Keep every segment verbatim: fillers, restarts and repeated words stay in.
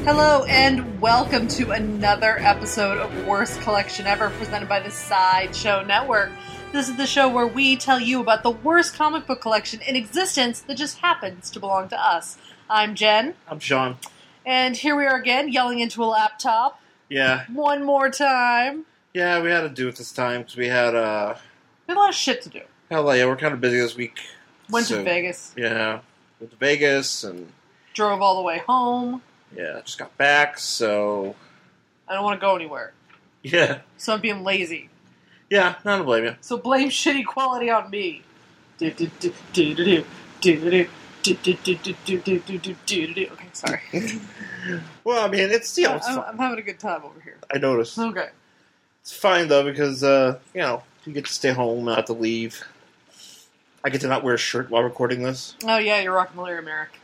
Hello and welcome to another episode of Worst Collection Ever, presented by the Sideshow Network. This is the show where we tell you about the worst comic book collection in existence that just happens to belong to us. I'm Jen. I'm Sean. And here we are again, yelling into a laptop. Yeah. One more time. Yeah, we had to do it this time because we had, uh... We had a lot of shit to do. Hell yeah, we're kind of busy this week. Went so, to Vegas. Yeah. Went to Vegas and... Drove all the way home. Yeah, just got back, so... I don't want to go anywhere. Yeah. So I'm being lazy. Yeah, not to blame you. So blame shitty quality on me. Do do do do do do do do do do do do do do do do. Okay, sorry. Well, I mean, it's, you know, it's I'm, fine. I'm having a good time over here. I noticed. Okay. It's fine, though, because, uh, you know, you get to stay home, not have to leave. I get to not wear a shirt while recording this. Oh yeah, you're rocking Larry Merrick.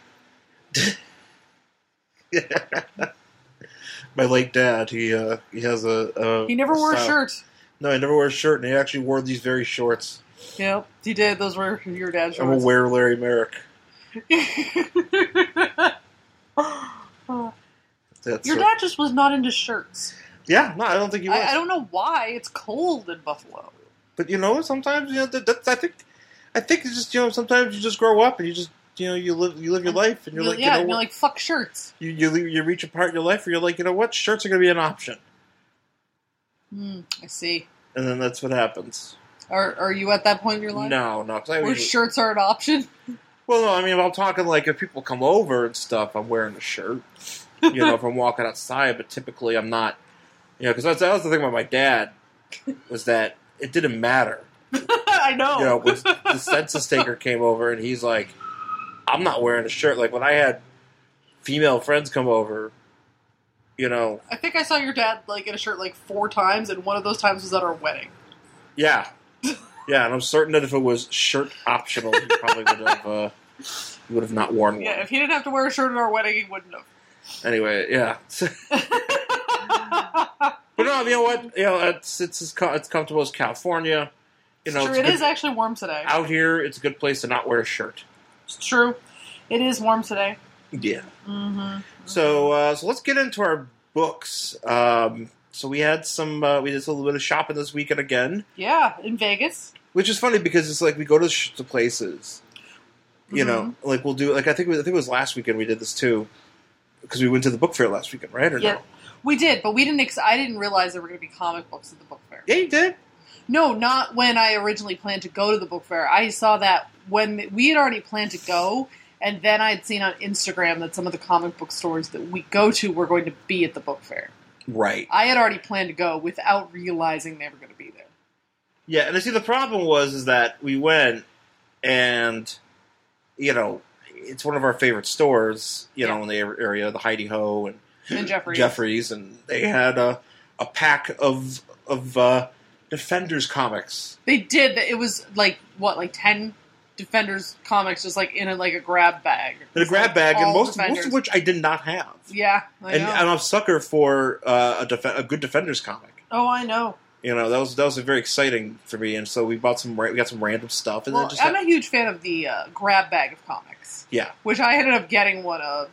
My late dad, he uh, he has a, a He never a wore a style. shirt. No, he never wore a shirt, and he actually wore these very shorts. Yep, he did. Those were your dad's I'm shorts. aware Larry Merrick. That's Your a- dad just was not into shirts. Yeah, no, I don't think he was. I, I don't know why. It's cold in Buffalo. But you know, sometimes you know that, that's. I think, I think it's just you know sometimes you just grow up and you just you know you live you live your life and you're You- like yeah, you know and you're what? like, fuck shirts. you you leave- you reach a part in your life where you're like you know what shirts are going to be an option, Hmm, I see. and then that's what happens. Are Are you at that point in your life? No, no, 'cause I Where usually- shirts are an option? Well, no, I mean, if I'm talking like if people come over and stuff, I'm wearing a shirt. You know, if I'm walking outside, but typically I'm not. You know, because that's that was the thing about my dad was that it didn't matter. I know. You know, when the census taker came over and he's like, I'm not wearing a shirt. Like when I had female friends come over, you know, I think I saw your dad like in a shirt like four times, and one of those times was at our wedding. yeah, yeah, and I'm certain that if it was shirt optional, he probably would have, uh, he would have not worn one. Yeah, if he didn't have to wear a shirt at our wedding, he wouldn't have. Anyway, yeah. But no, you know what? You know, it's it's as co- it's comfortable as California. You know, It's true, it's it good- is actually warm today. out here. It's a good place to not wear a shirt. It's true. It is warm today. Yeah. Mm-hmm. So, uh, so let's get into our books. Um, so we had some, uh, we did a little bit of shopping this weekend again, Yeah, in Vegas. which is funny because it's like we go to, sh- to places, you Mhm. know, like we'll do, like I think, we, I think it was last weekend we did this too, because we went to the book fair last weekend, right? Or Yeah, no? we did, but we didn't. Ex- I didn't realize there were going to be comic books at the book fair. Yeah, you did. No, not when I originally planned to go to the book fair. I saw that when we had already planned to go, and then I had seen on Instagram that some of the comic book stores that we go to were going to be at the book fair. Right. I had already planned to go without realizing they were going to be there. Yeah, and I see the problem was is that we went and, you know, it's one of our favorite stores, you know, Yeah. in the area, the Heidi Ho and And Jeffrey's. Jeffries, and they had a, a pack of of uh, Defenders comics. They did. It was like, what, like ten Defenders comics just like in a, like a grab bag. In a It's grab like bag, and all most, most Defenders. of which I did not have. Yeah, I And know. I'm a sucker for uh, a, def- a good Defenders comic. oh, I know. You know, that was that was very exciting for me, and so we bought some. ra- We got some random stuff, and Well, then just I'm had- a huge fan of the uh, grab bag of comics. Yeah. Which I ended up getting one of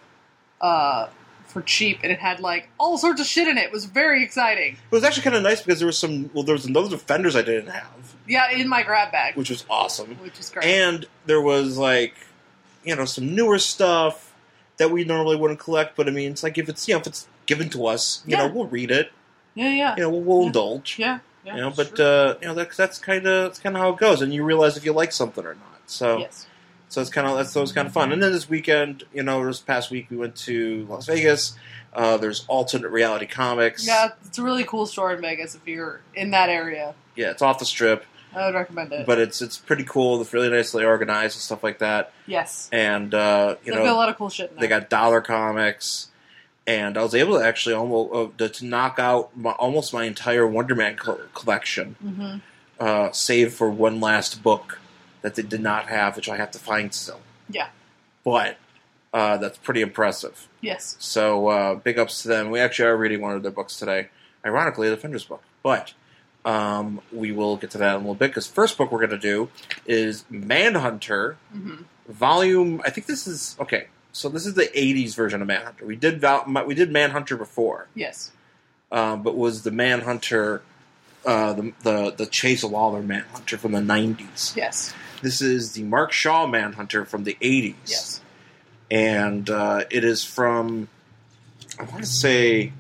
uh, for cheap, and it had like all sorts of shit in it. It was very exciting. it was actually kind of nice because there was some. Well, there was another Defenders I didn't have, Yeah, in my grab bag, which was awesome. which is great. And there was like, you know, some newer stuff that we normally wouldn't collect. But I mean, it's like if it's you know if it's given to us, you Yeah. know, we'll read it. yeah, yeah, You know, we'll, we'll Yeah. indulge. yeah, yeah. You know, but sure. uh, you know that's that's kind of that's kind of how it goes, and you realize if you like something or not. So yes, so it's kind of that's so it's kind of fun. And then this weekend, you know, this past week we went to Las Vegas. Uh, there's alternate reality comics. yeah, it's a really cool store in Vegas. If you're in that area, Yeah, it's off the strip, I would recommend it. but it's it's pretty cool. It's really nicely organized and stuff like that. yes, And uh, you they've got a know, lot of cool shit in there. they got dollar comics. And I was able to actually almost uh, to, to knock out my, almost my entire Wonder Man co- collection, hmm uh, save for one last book that they did not have, which I have to find still. Yeah. But uh, that's pretty impressive. Yes. So uh, big ups to them. We actually are reading one of their books today. Ironically, the Defenders book. But um, we will get to that in a little bit, because first book we're going to do is Manhunter, hmm volume... I think this is... Okay. so this is the eighties version of Manhunter. We did Val, we did Manhunter before, Yes. um, but was the Manhunter uh, the, the the Chase Lawler Manhunter from the nineties. Yes. This is the Mark Shaw Manhunter from the eighties. Yes. And uh, it is from, I want to say,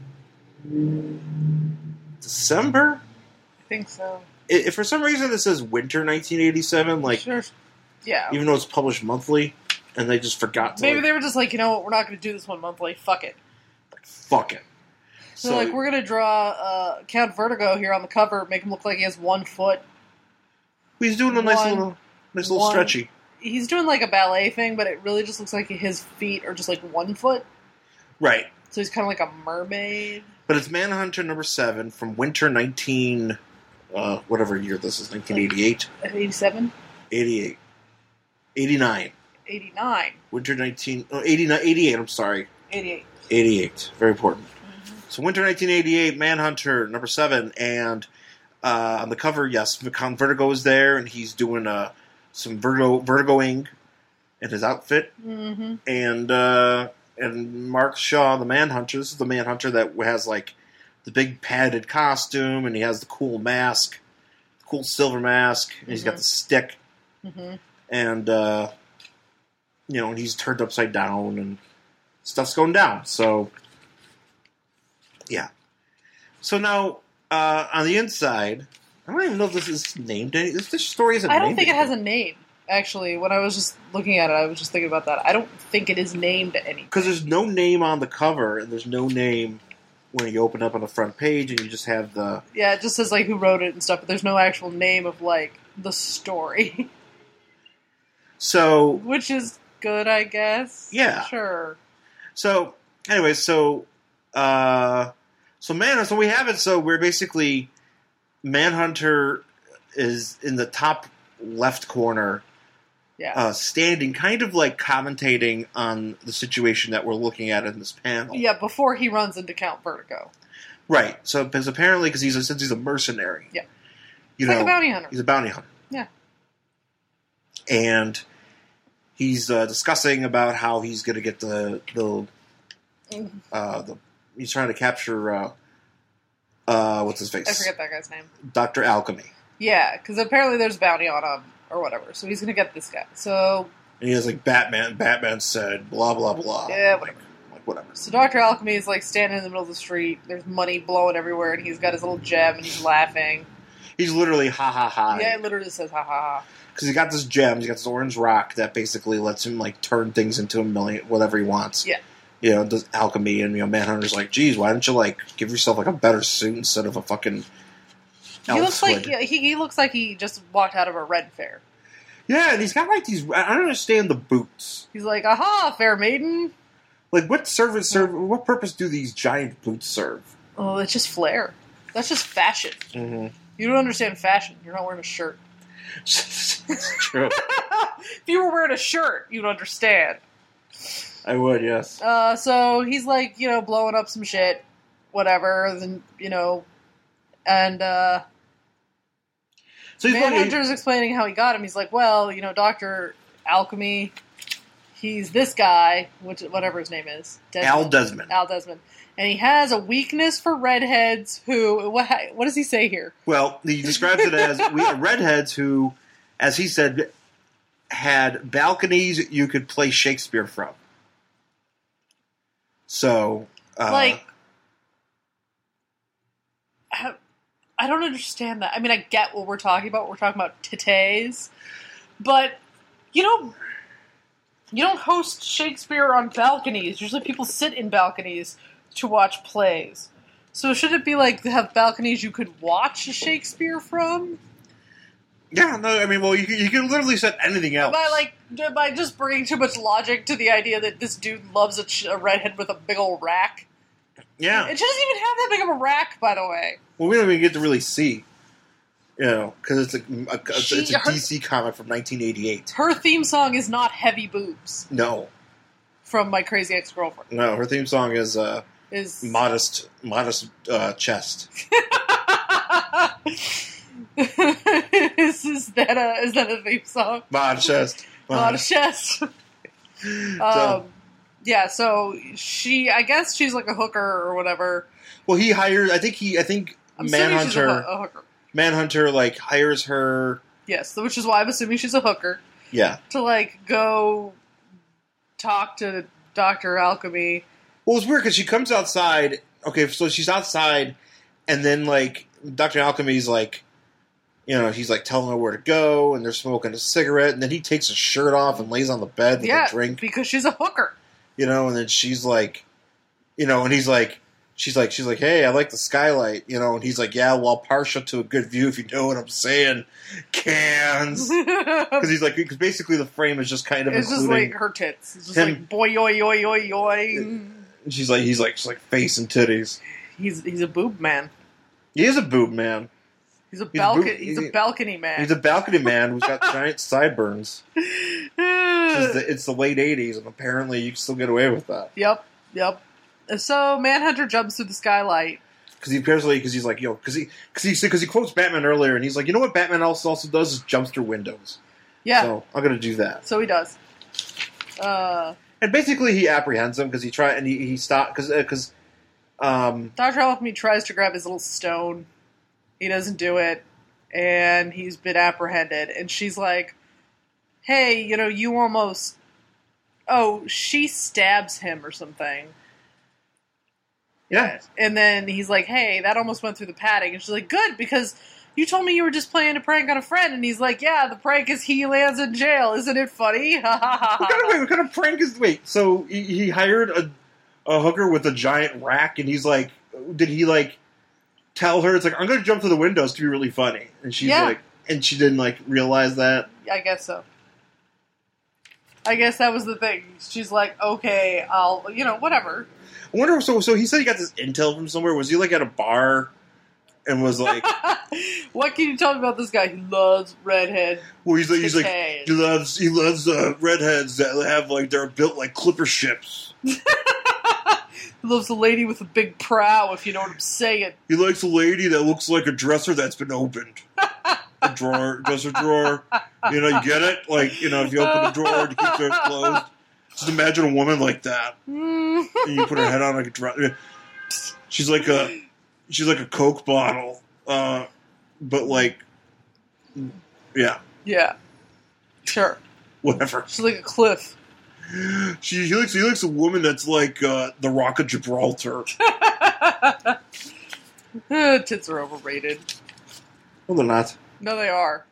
December? I think so. It, if for some reason it says winter nineteen eighty-seven, like, Sure. Yeah. even though it's published monthly, and they just forgot to, Maybe like, they were just like, you know what, we're not going to do this one monthly. Fuck it. fuck it. So, so like, we're going to draw uh, Count Vertigo here on the cover, make him look like he has one foot. He's doing a nice one, little, nice little one, stretchy. He's doing like a ballet thing, but it really just looks like his feet are just like one foot. Right. So he's kind of like a mermaid. But it's Manhunter number seven from winter nineteen, uh, whatever year this is, nineteen eighty-eight? eighty-seven? eighty-eight. eighty-nine. eighty-nine. Winter nineteen, oh, eighty-nine, eighty-eight, I'm sorry. eighty-eight. eighty-eight. Very important. Mm-hmm. So winter nineteen eighty-eight, Manhunter number seven, and uh, on the cover, yes, Count Vertigo is there, and he's doing uh, some Vertigo, Vertigoing in his outfit. Mm-hmm. And uh, and Mark Shaw, the Manhunter, this is the Manhunter that has like the big padded costume, and he has the cool mask, the cool silver mask, and he's Mm-hmm. got the stick, Mm-hmm. and uh, you know, and he's turned upside down, and stuff's going down. So yeah. So now uh, on the inside, I don't even know if this is named. Any, this, this story isn't. I don't named think it anything. has a name. Actually, when I was just looking at it, I was just thinking about that. I don't think it is named anything. Because there's no name on the cover, and there's no name when you open up on the front page, and you just have the... Yeah, it just says like who wrote it and stuff, but there's no actual name of like the story. So... Which is good, I guess. Yeah. Sure. So, anyway, so... Uh, so, man, so we have it, so we're basically... Manhunter is in the top left corner... Yeah. Uh, standing, kind of like commentating on the situation that we're looking at in this panel. Yeah, before he runs into Count Vertigo. Right. So, because apparently, because he's a, since he's a mercenary, Yeah. you He's know, like a bounty hunter. he's a bounty hunter. Yeah. And he's uh, discussing about how he's going to get the the, uh, the he's trying to capture uh, uh, what's his face? I forget that guy's name. Doctor Alchemy. Yeah, because apparently there's bounty on him or whatever, so he's gonna get this guy. So And he has like Batman. Batman said blah blah blah. Yeah, like, whatever. like whatever. So Doctor Alchemy is like standing in the middle of the street. There's money blowing everywhere, and he's got his little gem, and he's laughing. He's literally ha ha ha. Yeah, it literally says ha ha ha. Because he got this gem, he's got this orange rock that basically lets him like turn things into a million, whatever he wants. Yeah. You know, does alchemy, and you know, Manhunter's like, geez, why don't you like give yourself like a better suit instead of a fucking He elf looks like hood? yeah, he, he looks like he just walked out of a Red Fair. Yeah, and he's got like these. I don't understand the boots. He's like, aha, fair maiden. Like, what service serve? What purpose do these giant boots serve? Oh, it's just flair. That's just fashion. Mm-hmm. You don't understand fashion. You're not wearing a shirt. It's true. If you were wearing a shirt, you'd understand. I would, yes. Uh, so he's like, you know, blowing up some shit, whatever, then, you know, and, uh, So he's Manhunter's explaining how he got him. He's like, well, you know, Doctor Alchemy, he's this guy, which whatever his name is. Desmond. Al Desmond. Al Desmond. And he has a weakness for redheads who, what, what does he say here? Well, he describes it as we are redheads who, as he said, had balconies you could play Shakespeare from. So, uh, Like, I, I don't understand that. I mean, I get what we're talking about. We're talking about titties. But, you know, you don't host Shakespeare on balconies. Usually people sit in balconies to watch plays. So should it be like have balconies you could watch Shakespeare from? yeah, no, I mean, well, you, you can literally set anything else. By like by just bringing too much logic to the idea that this dude loves a, ch- a redhead with a big old rack. Yeah. It doesn't even have that big of a rack, by the way. Well, we don't even get to really see, you know, because it's a, a, it's, She- it's a her- D C comic from nineteen eighty-eight. Her theme song is not Heavy Boobs No, from My Crazy Ex-Girlfriend. no, her theme song is uh, Is modest, modest uh, chest. is, is that a is that a theme song? Modest chest. Modest chest. um, So- Yeah, so she, I guess she's like a hooker or whatever. Well, he hires. I think he. I think I'm assuming she's a, Manhunter. ho- a hooker. Manhunter like hires her. Yes, which is why I'm assuming she's a hooker. Yeah. To like go talk to Doctor Alchemy. Well, it's weird because she comes outside. Okay, so she's outside, and then like Doctor Alchemy's like, you know, he's like telling her where to go, and they're smoking a cigarette, and then he takes his shirt off and lays on the bed with Yeah, a drink. because she's a hooker. You know, and then she's like, you know, and he's like, she's like, she's like, hey, I like the skylight, you know, and he's like, yeah, well, partial to a good view, if you know what I'm saying, cans, because he's like, because basically the frame is just kind of It's just including like her tits. It's just him- like boy, yoy, yoy, yoy, yoy. and she's like, he's like, she's like face and titties. He's he's a boob man. He is a boob man. He's a He's a balcony. boob- He's a he- balcony man. He's a balcony man who's got giant sideburns. It's the, it's the late eighties, and apparently you can still get away with that. Yep, yep. So Manhunter jumps through the skylight. Because he apparently, because he's like, yo, because he, because he, because he quotes Batman earlier, and he's like, you know what Batman also also does is jumps through windows. Yeah, so, So I'm gonna do that. he does. Uh, And basically, he apprehends him because he try and he, he stopped because because um Doctor Alchemy tries to grab his little stone. He doesn't do it, and he's been apprehended. And she's like, "Hey, you know, you almost." Oh, she stabs him or something. yeah And then he's like, hey, that almost went through the padding. And she's like, good, because you told me you were just playing a prank on a friend. And he's like, yeah, the prank is he lands in jail. Isn't it funny? Ha ha ha what kind of wait, ha. what kind of prank is wait? So he, he hired a a hooker with a giant rack, and he's like, did he like tell her it's like I'm gonna jump through the windows to be really funny? And she's Yeah. like, and she didn't like realize that. I guess so. I guess that was the thing. She's like, okay, I'll, you know, whatever. I wonder. So, so he said he got this intel from somewhere. Was he like at a bar and was like, What can you tell me about this guy? He loves redhead. well, he's like, he's like, Decay. he loves, he loves uh, redheads that have like they're built like clipper ships. He loves a lady with a big prow, if you know what I'm saying. He likes a lady that looks like a dresser that's been opened. A drawer, dresser drawer. You know, you get it? Like, you know, if you open a drawer to keep it closed. Just imagine a woman like that. And you put her head on like a dresser. She's like a, she's like a Coke bottle. Uh, but like, yeah, Yeah. Sure. whatever. She's like a cliff. She he likes he likes a woman that's like uh, the Rock of Gibraltar. Uh, tits are overrated. Well, they're not. No, they are.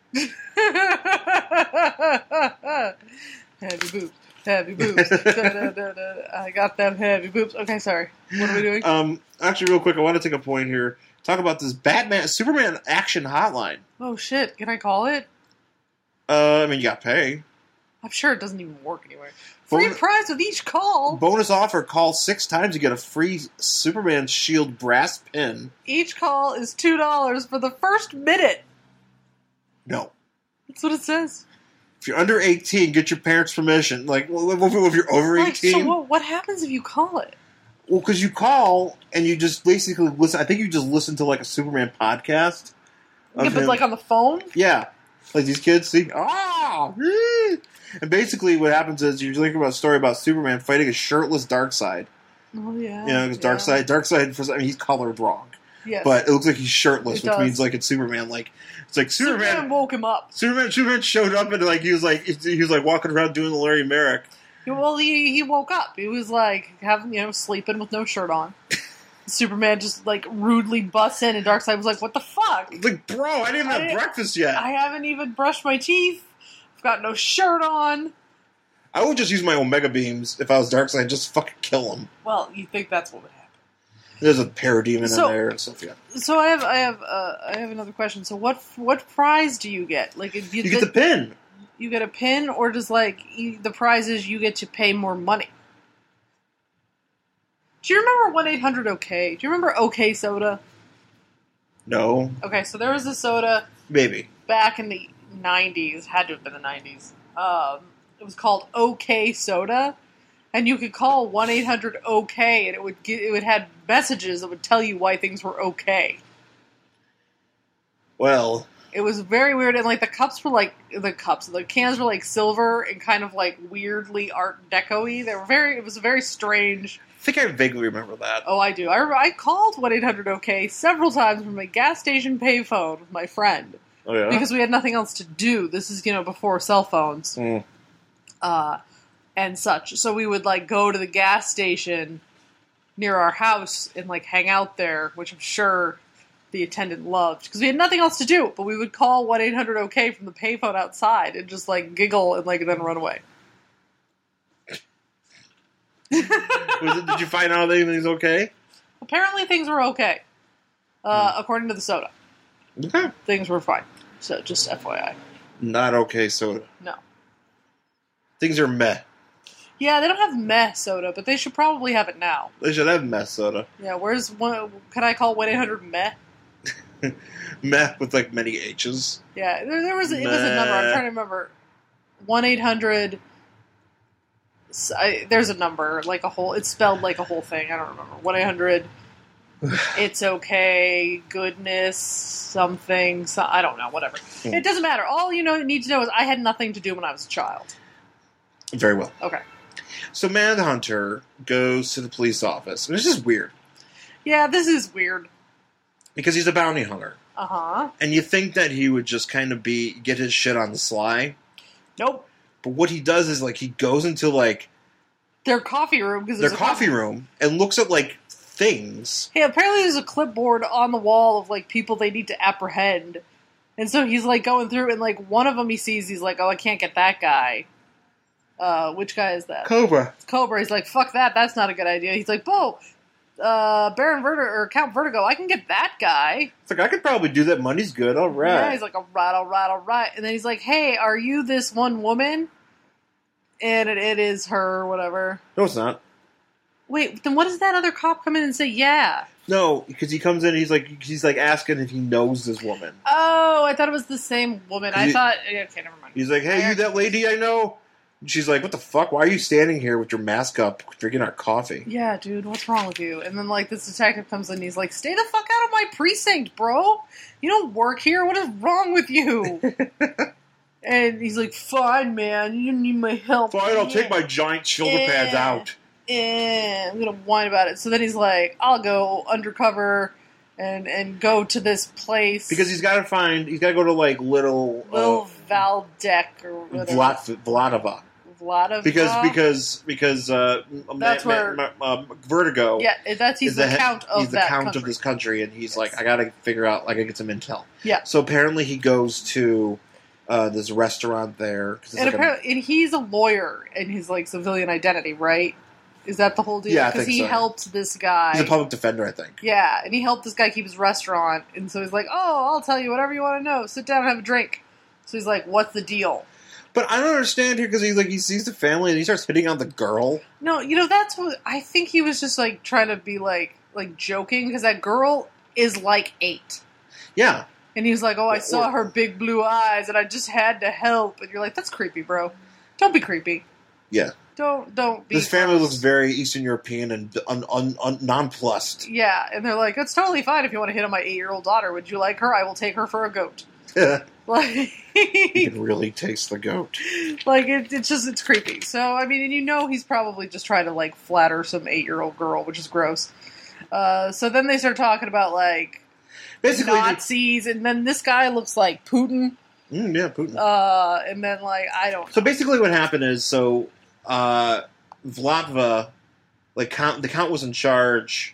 Heavy boobs. Heavy boobs. Da, da, da, da. I got them heavy boobs. Okay, sorry. What are we doing? Um, actually, real quick, I want to take a point here. Talk about this Batman Superman action hotline. Oh, shit. Can I call it? Uh, I mean, you got to pay. I'm sure it doesn't even work anywhere. Free Bon- prize with each call. Bonus offer: call six times, you get a free Superman Shield brass pin. Each call is two dollars for the first minute. No, That's what it says. if you're under eighteen, get your parents' permission. Like, well, if you're over Like, so eighteen, what, what happens if you call it? well, because you call and you just basically listen. I think you just listen to like a Superman podcast. of Yeah, but him. like on the phone? Yeah. Like these kids see, ah, eh. And basically what happens is you're thinking about a story about Superman fighting a shirtless Darkseid. Oh, yeah. You know, because yeah. Darkseid, Darkseid, for, I mean, he's colored wrong. Yes. But it looks like he's shirtless, It which does. means like it's Superman. Like, it's like Superman, Superman, woke him up. Superman, Superman showed up and like he was like, he was like walking around doing the Larry Merrick. Well, he, he woke up. He was like, having, you know, sleeping with no shirt on. Superman just like rudely busts in, and Darkseid was like, what the fuck? It's like, bro, I didn't I have didn't- breakfast yet. I haven't even brushed my teeth. I've got no shirt on. I would just use my Omega beams if I was Darkseid, just fucking kill him. Well, you think that's what would happen. There's a parademon So- in there and stuff, yeah. So I have, I have, uh, I have another question. So what, what prize do you get? Like, you, You get the pin. you get a pin, or does like you, the prize is you get to pay more money? Do you remember one eight hundred OK? Do you remember OK Soda? No, Okay, so there was a soda maybe. back in the nineties. Had to have been the nineties. Um, it was called OK Soda, and you could call one eight hundred OK, and it would get, it would have messages that would tell you why things were okay. Well, It was very weird, and like the cups were like the cups, the cans were like silver and kind of like weirdly Art Deco-y. They were very. It was a very strange. I think I vaguely remember that. Oh, I do. I, I called one eight hundred O K several times from a gas station payphone with my friend. Oh, yeah? Because we had nothing else to do. This is, you know, before cell phones. Mm. Uh, and such. So we would, like, go to the gas station near our house and, like, hang out there, which I'm sure the attendant loved. Because we had nothing else to do. But we would call one eight hundred O K from the payphone outside and just, like, giggle and, like, then run away. Was it, did you find out that everything's okay? Apparently things were okay. Uh, mm. According to the soda. Okay. Things were fine. So, just F Y I. Not okay soda. No. Things are meh. Yeah, they don't have meh soda, but they should probably have it now. They should have meh soda. Yeah, where's one? Can I call one eight hundred meh? Meh with like many H's. Yeah, there, there was a, it was a number. I'm trying to remember. one eight hundred. There's a number, like a whole. It's spelled like a whole thing. I don't remember. one eight hundred. It's okay. Goodness. Something. So, I don't know. Whatever. Hmm. It doesn't matter. All you know need to know is I had nothing to do when I was a child. Very well. Okay. So Manhunter goes to the police office, and this is weird. Yeah, this is weird. Because he's a bounty hunter. Uh-huh. And you think that he would just kind of be get his shit on the sly. Nope. But what he does is, like, he goes into, like... Their coffee room. Cause their coffee, coffee room and looks at, like, things. Hey, apparently there's a clipboard on the wall of, like, people they need to apprehend. And so he's, like, going through, and, like, one of them he sees, he's like, oh, I can't get that guy. Uh, which guy is that? Cobra. It's Cobra. He's like, fuck that, that's not a good idea. He's like, Bo, uh, Baron Vertigo, or Count Vertigo, I can get that guy. It's like, I could probably do that, money's good, alright. Yeah, he's like, alright, alright, alright. And then he's like, hey, are you this one woman? And it, it is her, whatever. No, it's not. Wait, then what does that other cop come in and say, yeah? No, because he comes in and he's like, he's like asking if he knows this woman. Oh, I thought it was the same woman. I he, thought, okay, never mind. He's like, hey, you that lady I know? And she's like, what the fuck? Why are you standing here with your mask up, drinking our coffee? Yeah, dude, what's wrong with you? And then, like, this detective comes in and he's like, stay the fuck out of my precinct, bro! You don't work here, what is wrong with you? And he's like, fine, man, you need my help. Fine, I'll yeah. take my giant shoulder yeah. pads out. Yeah, I'm gonna whine about it. So then he's like, I'll go undercover and and go to this place. Because he's gotta find, he's gotta go to, like, little... Little uh, Valdec or whatever. Vlad, Vladova. Vladova? Because, because, because, uh... That's ma, where... ma, ma, Vertigo... Yeah, that's, he's the, the count of He's the that count country. of this country, and he's yes. like, I gotta figure out, like, I get some intel. Yeah. So apparently he goes to... Uh, this restaurant there. And, like apparently, a, and he's a lawyer in his, like, civilian identity, right? Is that the whole deal? Yeah, I Because think he so. helped this guy. He's a public defender, I think. Yeah, and he helped this guy keep his restaurant. And so he's like, oh, I'll tell you whatever you want to know. Sit down and have a drink. So he's like, what's the deal? But I don't understand here because he's like, he sees the family and he starts hitting on the girl. No, you know, that's what... I think he was just, like, trying to be, like, like joking. Because that girl is, like, eight. Yeah. And he was like, oh, I saw her big blue eyes, and I just had to help. And you're like, that's creepy, bro. Don't be creepy. Yeah. Don't don't be... This family looks very Eastern European and un, un, un, nonplussed. Yeah, and they're like, it's totally fine if you want to hit on my eight-year-old daughter. Would you like her? I will take her for a goat. Like, you can really taste the goat. Like, it, it's just, it's creepy. So, I mean, and you know he's probably just trying to, like, flatter some eight-year-old girl, which is gross. Uh, so then they start talking about, like... Basically, Nazis, and then this guy looks like Putin. Mm, yeah, Putin. Uh, and then, like, I don't know. So basically what happened is, so, uh, Vladva, like, count, the Count was in charge,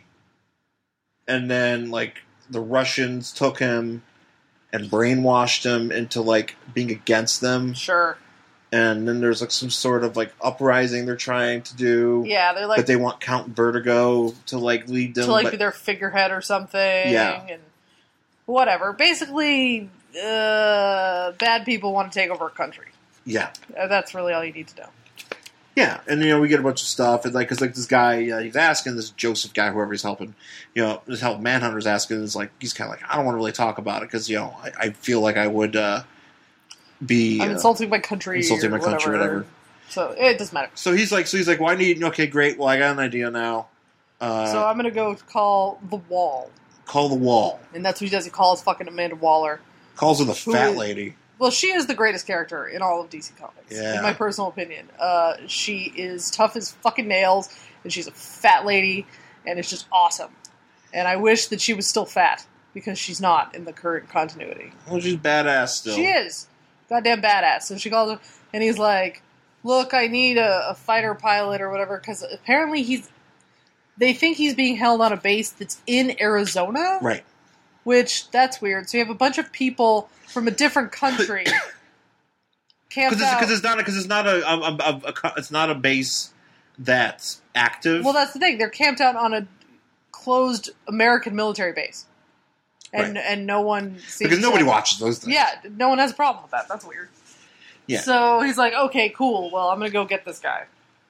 and then, like, the Russians took him and brainwashed him into, like, being against them. Sure. And then there's, like, some sort of, like, uprising they're trying to do. Yeah, they're like... But they want Count Vertigo to, like, lead them. To, like, but, be their figurehead or something. Yeah. And whatever. Basically, uh, bad people want to take over a country. Yeah. Uh, that's really all you need to know. Yeah, and, you know, we get a bunch of stuff, and, like, because, like, this guy, uh, he's asking, this Joseph guy, whoever he's helping, you know, this help Manhunter's asking, is like, he's kind of like, I don't want to really talk about it, because, you know, I, I feel like I would, uh, be... I'm uh, insulting my country Insulting my whatever. country, whatever. So, it doesn't matter. So he's like, so he's like, well, I need, okay, great, well, I got an idea now. Uh, so I'm going to go call the Wall. Call the Wall. And that's what he does. He calls fucking Amanda Waller. Calls her the Who fat is- lady. Well, she is the greatest character in all of D C Comics, Yeah. in my personal opinion. Uh, she is tough as fucking nails, and she's a fat lady, and it's just awesome. And I wish that she was still fat, because she's not in the current continuity. Well, she's badass still. She is. Goddamn badass. So she calls him, and he's like, look, I need a, a fighter pilot or whatever, because apparently he's... They think he's being held on a base that's in Arizona? Right. Which, that's weird. So you have a bunch of people from a different country camped Because out. it's, it's not because it's not a, a, a, a, a it's not a base that's active. Well, that's the thing. They're camped out on a closed American military base. And Right. and no one seems because nobody to- watches those things. Yeah, no one has a problem with that. That's weird. Yeah. So he's like, okay, cool. Well, I'm going to go get this guy.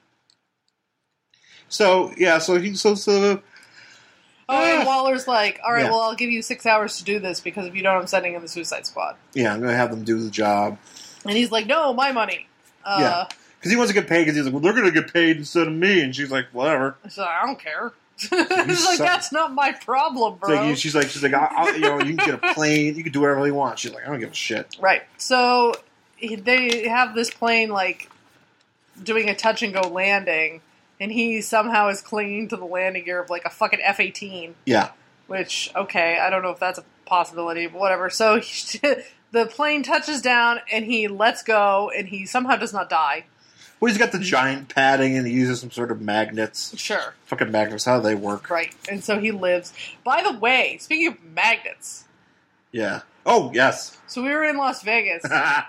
So yeah, so he so so. Oh, and Ah. Waller's like, all right, Yeah. well, I'll give you six hours to do this because if you don't, I'm sending in the Suicide Squad. Yeah, I'm gonna have them do the job. And he's like, no, my money. Uh, Yeah. Because he wants to get paid. Because he's like, well, they're gonna get paid instead of me, and she's like, whatever. She's like, I don't care. He's like, suck. that's not my problem, It's bro. like, you- she's like, she's like, I, I, you know, you can get a plane, you can do whatever you want. She's like, I don't give a shit. Right. So he- they have this plane, like, doing a touch and go landing, and he somehow is clinging to the landing gear of, like, a fucking F eighteen. Yeah. Which, okay, I don't know if that's a possibility, but whatever. So he, the plane touches down, and he lets go, and he somehow does not die. Well, he's got the giant padding, and he uses some sort of magnets. Sure. Fucking magnets, how do they work? Right. And so he lives. By the way, speaking of magnets, Yeah. Oh, yes. so we were in Las Vegas,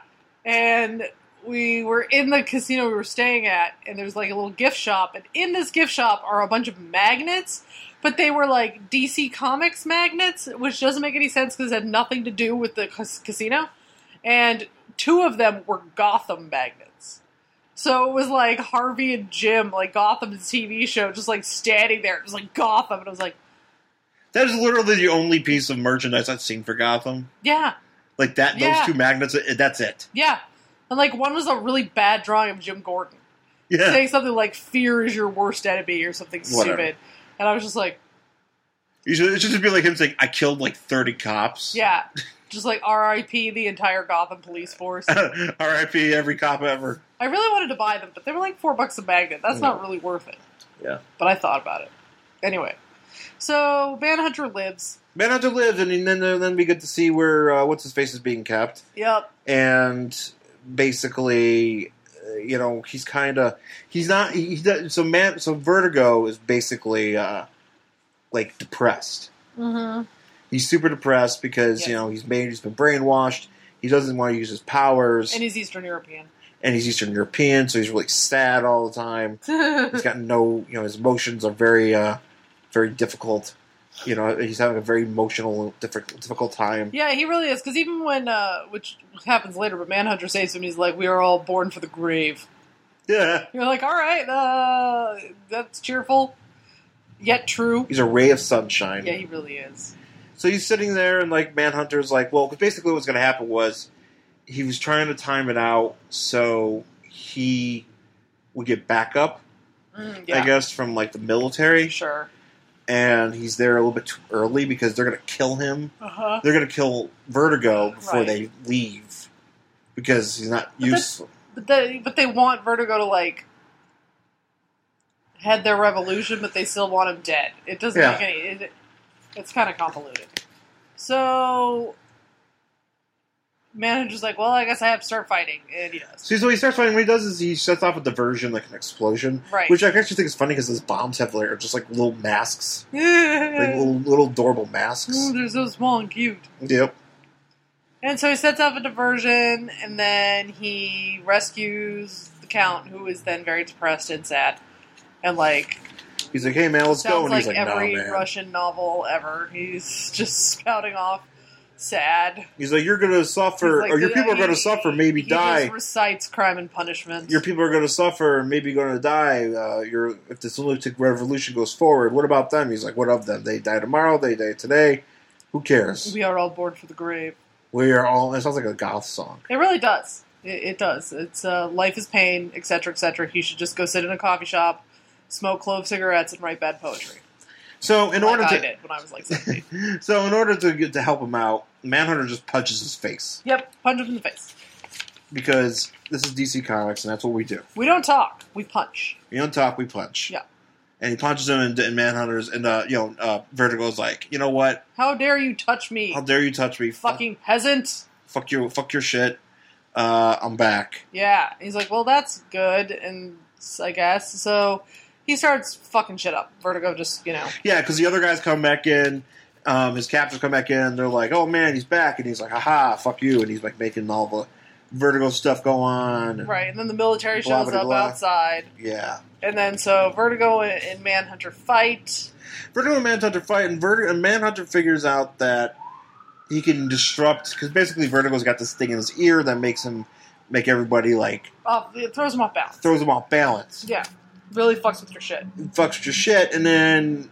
and we were in the casino we were staying at, and there's like a little gift shop, and in this gift shop are a bunch of magnets, but they were like D C Comics magnets, which doesn't make any sense because it had nothing to do with the cas- casino, and two of them were Gotham magnets. So it was like Harvey and Jim, like Gotham's T V show, just like standing there, just like Gotham, and I was like, That is literally the only piece of merchandise I've seen for Gotham. yeah, Like that, Yeah. those two magnets, uh, that's it. yeah. And like one was a really bad drawing of Jim Gordon. Yeah. Saying something like "fear is your worst enemy" or something Whatever. stupid, and I was just like, You should, it should just be like him saying, I killed like thirty cops. "Yeah, just like R I P the entire Gotham police force." R I P every cop ever. I really wanted to buy them, but they were like four bucks a magnet. That's not really worth it. Yeah. But I thought about it anyway. So Manhunter lives. Manhunter lives, and then then we get to see where uh, what's his face is being kept, Yep. and basically, uh, you know, he's kind of he's not he, he does, so man so Vertigo is basically uh, like depressed. Mm-hmm. He's super depressed because Yes. you know he's made he's been brainwashed. He doesn't want to use his powers, And he's Eastern European. and he's Eastern European, so he's really sad all the time. He's got no, you know, his emotions are very, uh, very difficult. You know, he's having a very emotional, difficult, difficult time. Yeah, he really is. Because even when, uh, which happens later, but Manhunter saves him, he's like, "We are all born for the grave." Yeah, You're like, all right, uh, that's cheerful, yet true. he's a ray of sunshine. Yeah, he really is. So he's sitting there, and like Manhunter's like, well, 'cause basically what's going to happen was he was trying to time it out so he would get backup, Mm, yeah, I guess, from like the military, sure. and he's there a little bit too early because they're going to kill him. Uh huh. They're going to kill Vertigo before Right. they leave because he's not But useful. But they, but they want Vertigo to like head their revolution, but they still want him dead. It doesn't Yeah. make any. It, it's kind of convoluted. So Manager's like, well, I guess I have to start fighting, and he does. See, so he starts fighting. What he does is he sets off a diversion, like an explosion, Right. which I actually think is funny because those bombs have like are just like little masks, like Ooh, little, little adorable masks. they're so small and cute. Yep. And so he sets off a diversion, and then he rescues the Count, who is then very depressed and sad. And, like, He's like, "Hey man, let's go," sounds and like, he's like, every "No, man." Russian novel ever. He's just spouting off sad. He's like, "You're gonna suffer, He's like, or your people are he- gonna suffer, maybe he die. just recites Crime and Punishment. Your people are gonna suffer, and maybe gonna die. Uh, you're if this lunatic revolution goes forward, what about them?" He's like, "What of them? They die tomorrow. They die today. Who cares? We are all born for the grave. We are all." It sounds like a goth song. It really does. It, it does. It's uh, life is pain, et cetera, et cetera. He should just go sit in a coffee shop, smoke clove cigarettes, and write bad poetry. So in like order I to did when I was like seventeen. so in order to get to help him out, Manhunter just punches his face Yep, punch him in the face. because this is D C Comics and that's what we do. We don't talk, we punch. We don't talk, we punch. Yeah. And he punches him, and, and Manhunter's and uh, you know uh, Vertigo's like, you know what? How dare you touch me, How dare you touch me? fucking peasant? Fuck your fuck your shit. Uh, I'm back. Yeah, he's like, well, that's good, and I guess so. He starts fucking shit up. Vertigo just, you know, Yeah, because the other guys come back in. Um, his captors come back in. They're like, "Oh man, he's back!" And he's like, "Haha, fuck you!" And he's like making all the Vertigo stuff go on. And right. And then the military Blah, shows blah, up blah. outside, Yeah. and then so Vertigo and, and Manhunter fight. Vertigo and Manhunter fight, and, Vertigo, and Manhunter figures out that he can disrupt, because basically Vertigo's got this thing in his ear that makes him make everybody like Off, it throws him off balance. throws him off balance. Yeah, really fucks with your shit. Fucks with your shit, and then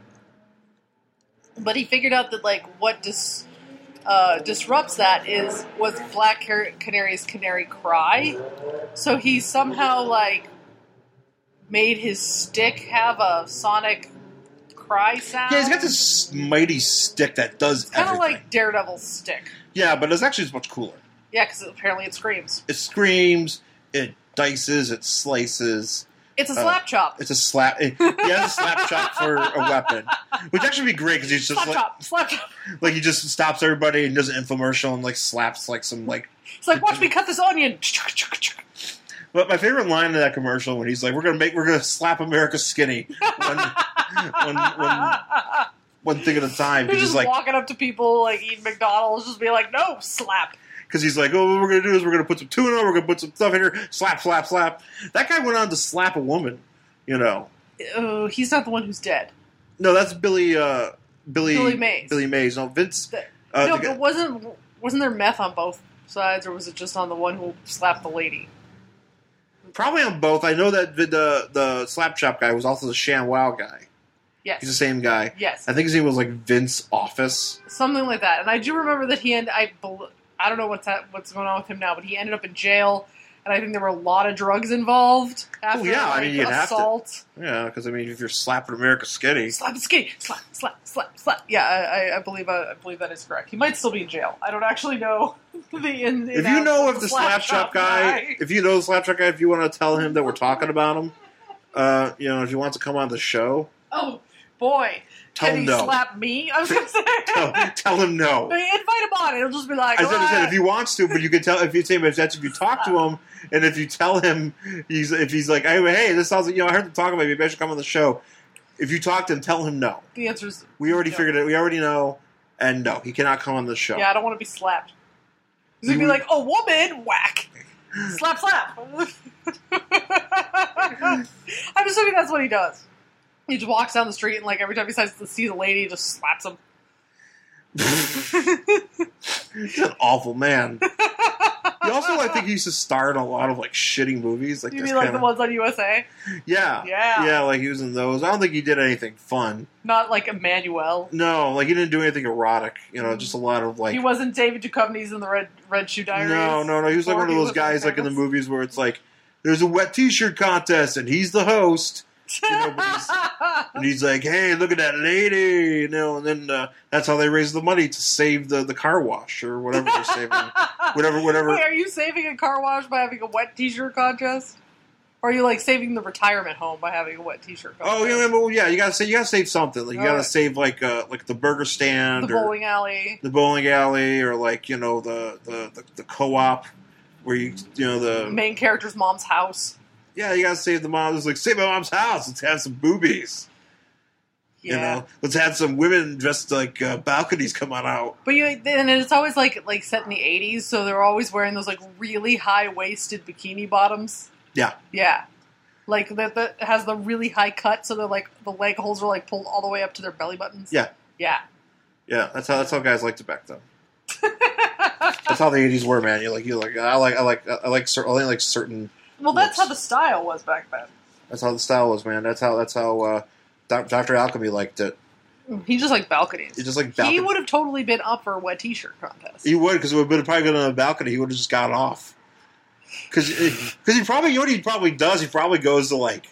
But he figured out that like what dis, uh, disrupts that is was Black Car- Canary's canary cry. So he somehow like made his stick have a sonic cry sound. yeah, he's got this mighty stick that does kind of everything. like Daredevil's stick. Yeah, but it's actually much cooler. Yeah, because apparently it screams. It screams, it dices, it slices. It's a Uh, slap chop. It's a slap. He has a slap chop for a weapon, which actually be great because he's just Slap like, chop, slap chop. like he just stops everybody and does an infomercial and like slaps like some like. It's like, watch me cut this onion. But my favorite line in that commercial when he's like, "We're gonna make, we're gonna slap America skinny," one, one, one, one thing at a time. He's Because just he's like, walking up to people like eating McDonald's, just be like, no, slap. because he's like, "Oh, what we're gonna do is we're gonna put some tuna, we're gonna put some stuff in here, slap, slap, slap." That guy went on to slap a woman. You know, Oh, he's not the one who's dead. no, that's Billy. Uh, Billy. Billy Mays. Billy Mays. No, Vince. The- Uh, no, the guy- but wasn't wasn't there meth on both sides, or was it just on the one who slapped the lady? Probably on both. I know that the the, the slap chop guy was also the ShamWow guy. Yes. He's the same guy. Yes. I think his name was like Vince Office. Something like that. And I do remember that he ended. I bel- I don't know what's that, what's going on with him now, but he ended up in jail, and I think there were a lot of drugs involved after Oh, yeah, I like, mean, you'd have to. assault. Yeah, because I mean, if you're slapping America skinny, Slap skinny, slap, slap, slap, slap. Yeah, I, I, I believe I, I believe that is correct. He might still be in jail. I don't actually know the in. if you know if the slap chop guy, guy, if you know the slap chop guy, if you want to tell him that we're talking about him, uh, you know, if he wants to come on the show, oh boy, Tell can him he no. slap me? I was gonna say. tell, tell him no. Invite him on. It'll just be like. I said, I said "Ah." if he wants to, but you can tell if you say if that's if you talk to him, and if you tell him he's if he's like, hey, hey, this sounds like, you know, I heard them talking about you, maybe I should come on the show. If you talk to him, tell him no. The answer is. We already no. figured it. We already know, and no, he cannot come on the show. Yeah, I don't want to be slapped. He's gonna You be would- like, a woman, whack, slap, slap. I'm assuming that's what he does. He just walks down the street and like every time he decides to see the lady, he just slaps him. He's an awful man. He also, I think, he used to star in a lot of like shitty movies. Like You this mean like kinda, the ones on U S A? Yeah, Yeah. yeah. Like he was in those. I don't think he did anything fun. Not like Emmanuel. No, like he didn't do anything erotic. You know, just a lot of like. He wasn't David Duchovny's in the Red Red Shoe Diaries. No, no, no. He was like Or one of he those was guys, like in the famous. movies where it's like, there's a wet T-shirt contest, and he's the host. You know, but he's, and he's like, "Hey, look at that lady," you know, and then uh, that's how they raise the money to save the, the car wash or whatever they're saving, whatever, whatever. Wait, are you saving a car wash by having a wet T-shirt contest? Or are you like saving the retirement home by having a wet T-shirt contest? Oh, yeah, well, yeah. You gotta say, you gotta save something. Like you gotta Alright. save like uh, like the burger stand, the or bowling alley. the bowling alley, or like you know the the, the, the co-op where you you know the Main character's mom's house. yeah, you gotta save the mom. It's like save my mom's house. Let's have some boobies. Yeah. You know, let's have some women dressed like uh, balconies come on out. But you, and it's always like like set in the eighties, so they're always wearing those like really high waisted bikini bottoms. Yeah. Yeah, like that that has the really high cut, so they're like the leg holes are like pulled all the way up to their belly buttons. Yeah. Yeah. Yeah, that's how that's how guys liked it back then. That's how the eighties were, man. You like you like I like I like I like cer- I only like certain. Well, that's looks. how the style was back then. That's how the style was, man. That's how that's how uh, Doc- Doctor Alchemy liked it. He just liked balconies. He just like He balcony. would have totally been up for a wet T-shirt contest. He would, because it would have been probably good on a balcony. He would have just got off. Because he probably, you know what he probably does? He probably goes to like,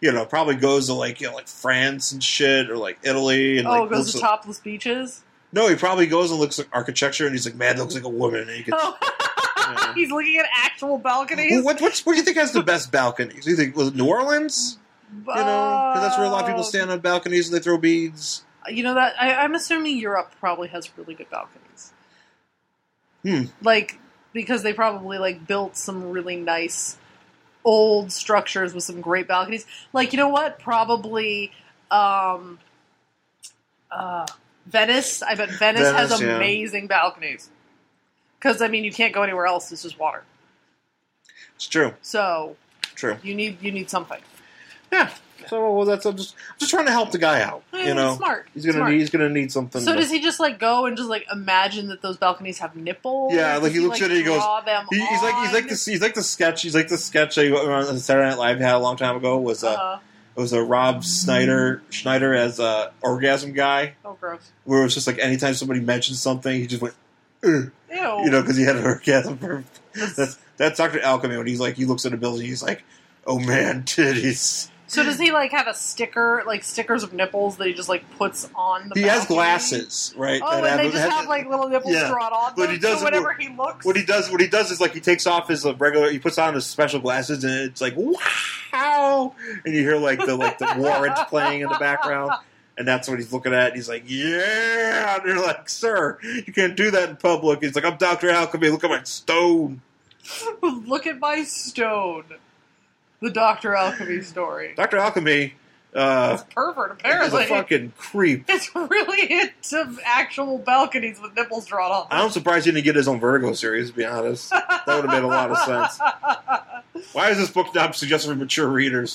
you know, probably goes to like you know like France and shit or like Italy and Oh, like goes to looks topless beaches? No, he probably goes and looks at architecture, and he's like, "Man, that looks like a woman." And he gets, Oh. Yeah. He's looking at actual balconies? Well, what, what's, what do you think has the best balconies? Do you think was it New Orleans? You know, because that's where a lot of people stand on balconies and they throw beads. You know that I, I'm assuming Europe probably has really good balconies. Hmm. Like because they probably like built some really nice old structures with some great balconies. Like you know what? Probably um, uh, Venice. I bet Venice, Venice, has yeah. amazing balconies. Because I mean, you can't go anywhere else. It's just water. It's true. So True. you need you need something. Yeah. So well, that's I'm just I'm just trying to help the guy out. Yeah, you know, smart. He's gonna Smart. need he's gonna need something. So to, does he just like go and just like imagine that those balconies have nipples? Yeah, like Does he looks like, at it, he goes. draw them He, he's like he's like on? the he's like the sketch. He's like the sketch that on Saturday Night Live had a long time ago. Was uh, Uh-huh. it was a Rob Schneider Schneider as a orgasm guy, Oh, gross. where it was just like anytime somebody mentioned something, he just went, Ugh, Ew. you know, because he had an orgasm. For, that's that's Doctor Alchemy when he's like he looks at a building, he's like, oh man, titties. So does he like have a sticker, like stickers of nipples that he just like puts on the He has balcony? glasses, right? Oh, that and they have- just have- have like little nipples yeah. drawn on But them. he does so it- whenever he looks, What he does, what he does is like he takes off his uh, regular, he puts on his special glasses, and it's like wow, and you hear like the like the warrant playing in the background, and that's what he's looking at. And he's like, yeah, and you're like, sir, you can't do that in public. He's like, I'm Doctor Alchemy. Look at my stone. look at my stone. The Doctor Alchemy story. Doctor Alchemy, uh, Pervert, is apparently. a fucking creep. It's really into actual balconies with nipples drawn on them. I'm surprised he didn't get his own Vertigo series. To be honest, that would have made a lot of sense. Why is this book not suggested for mature readers?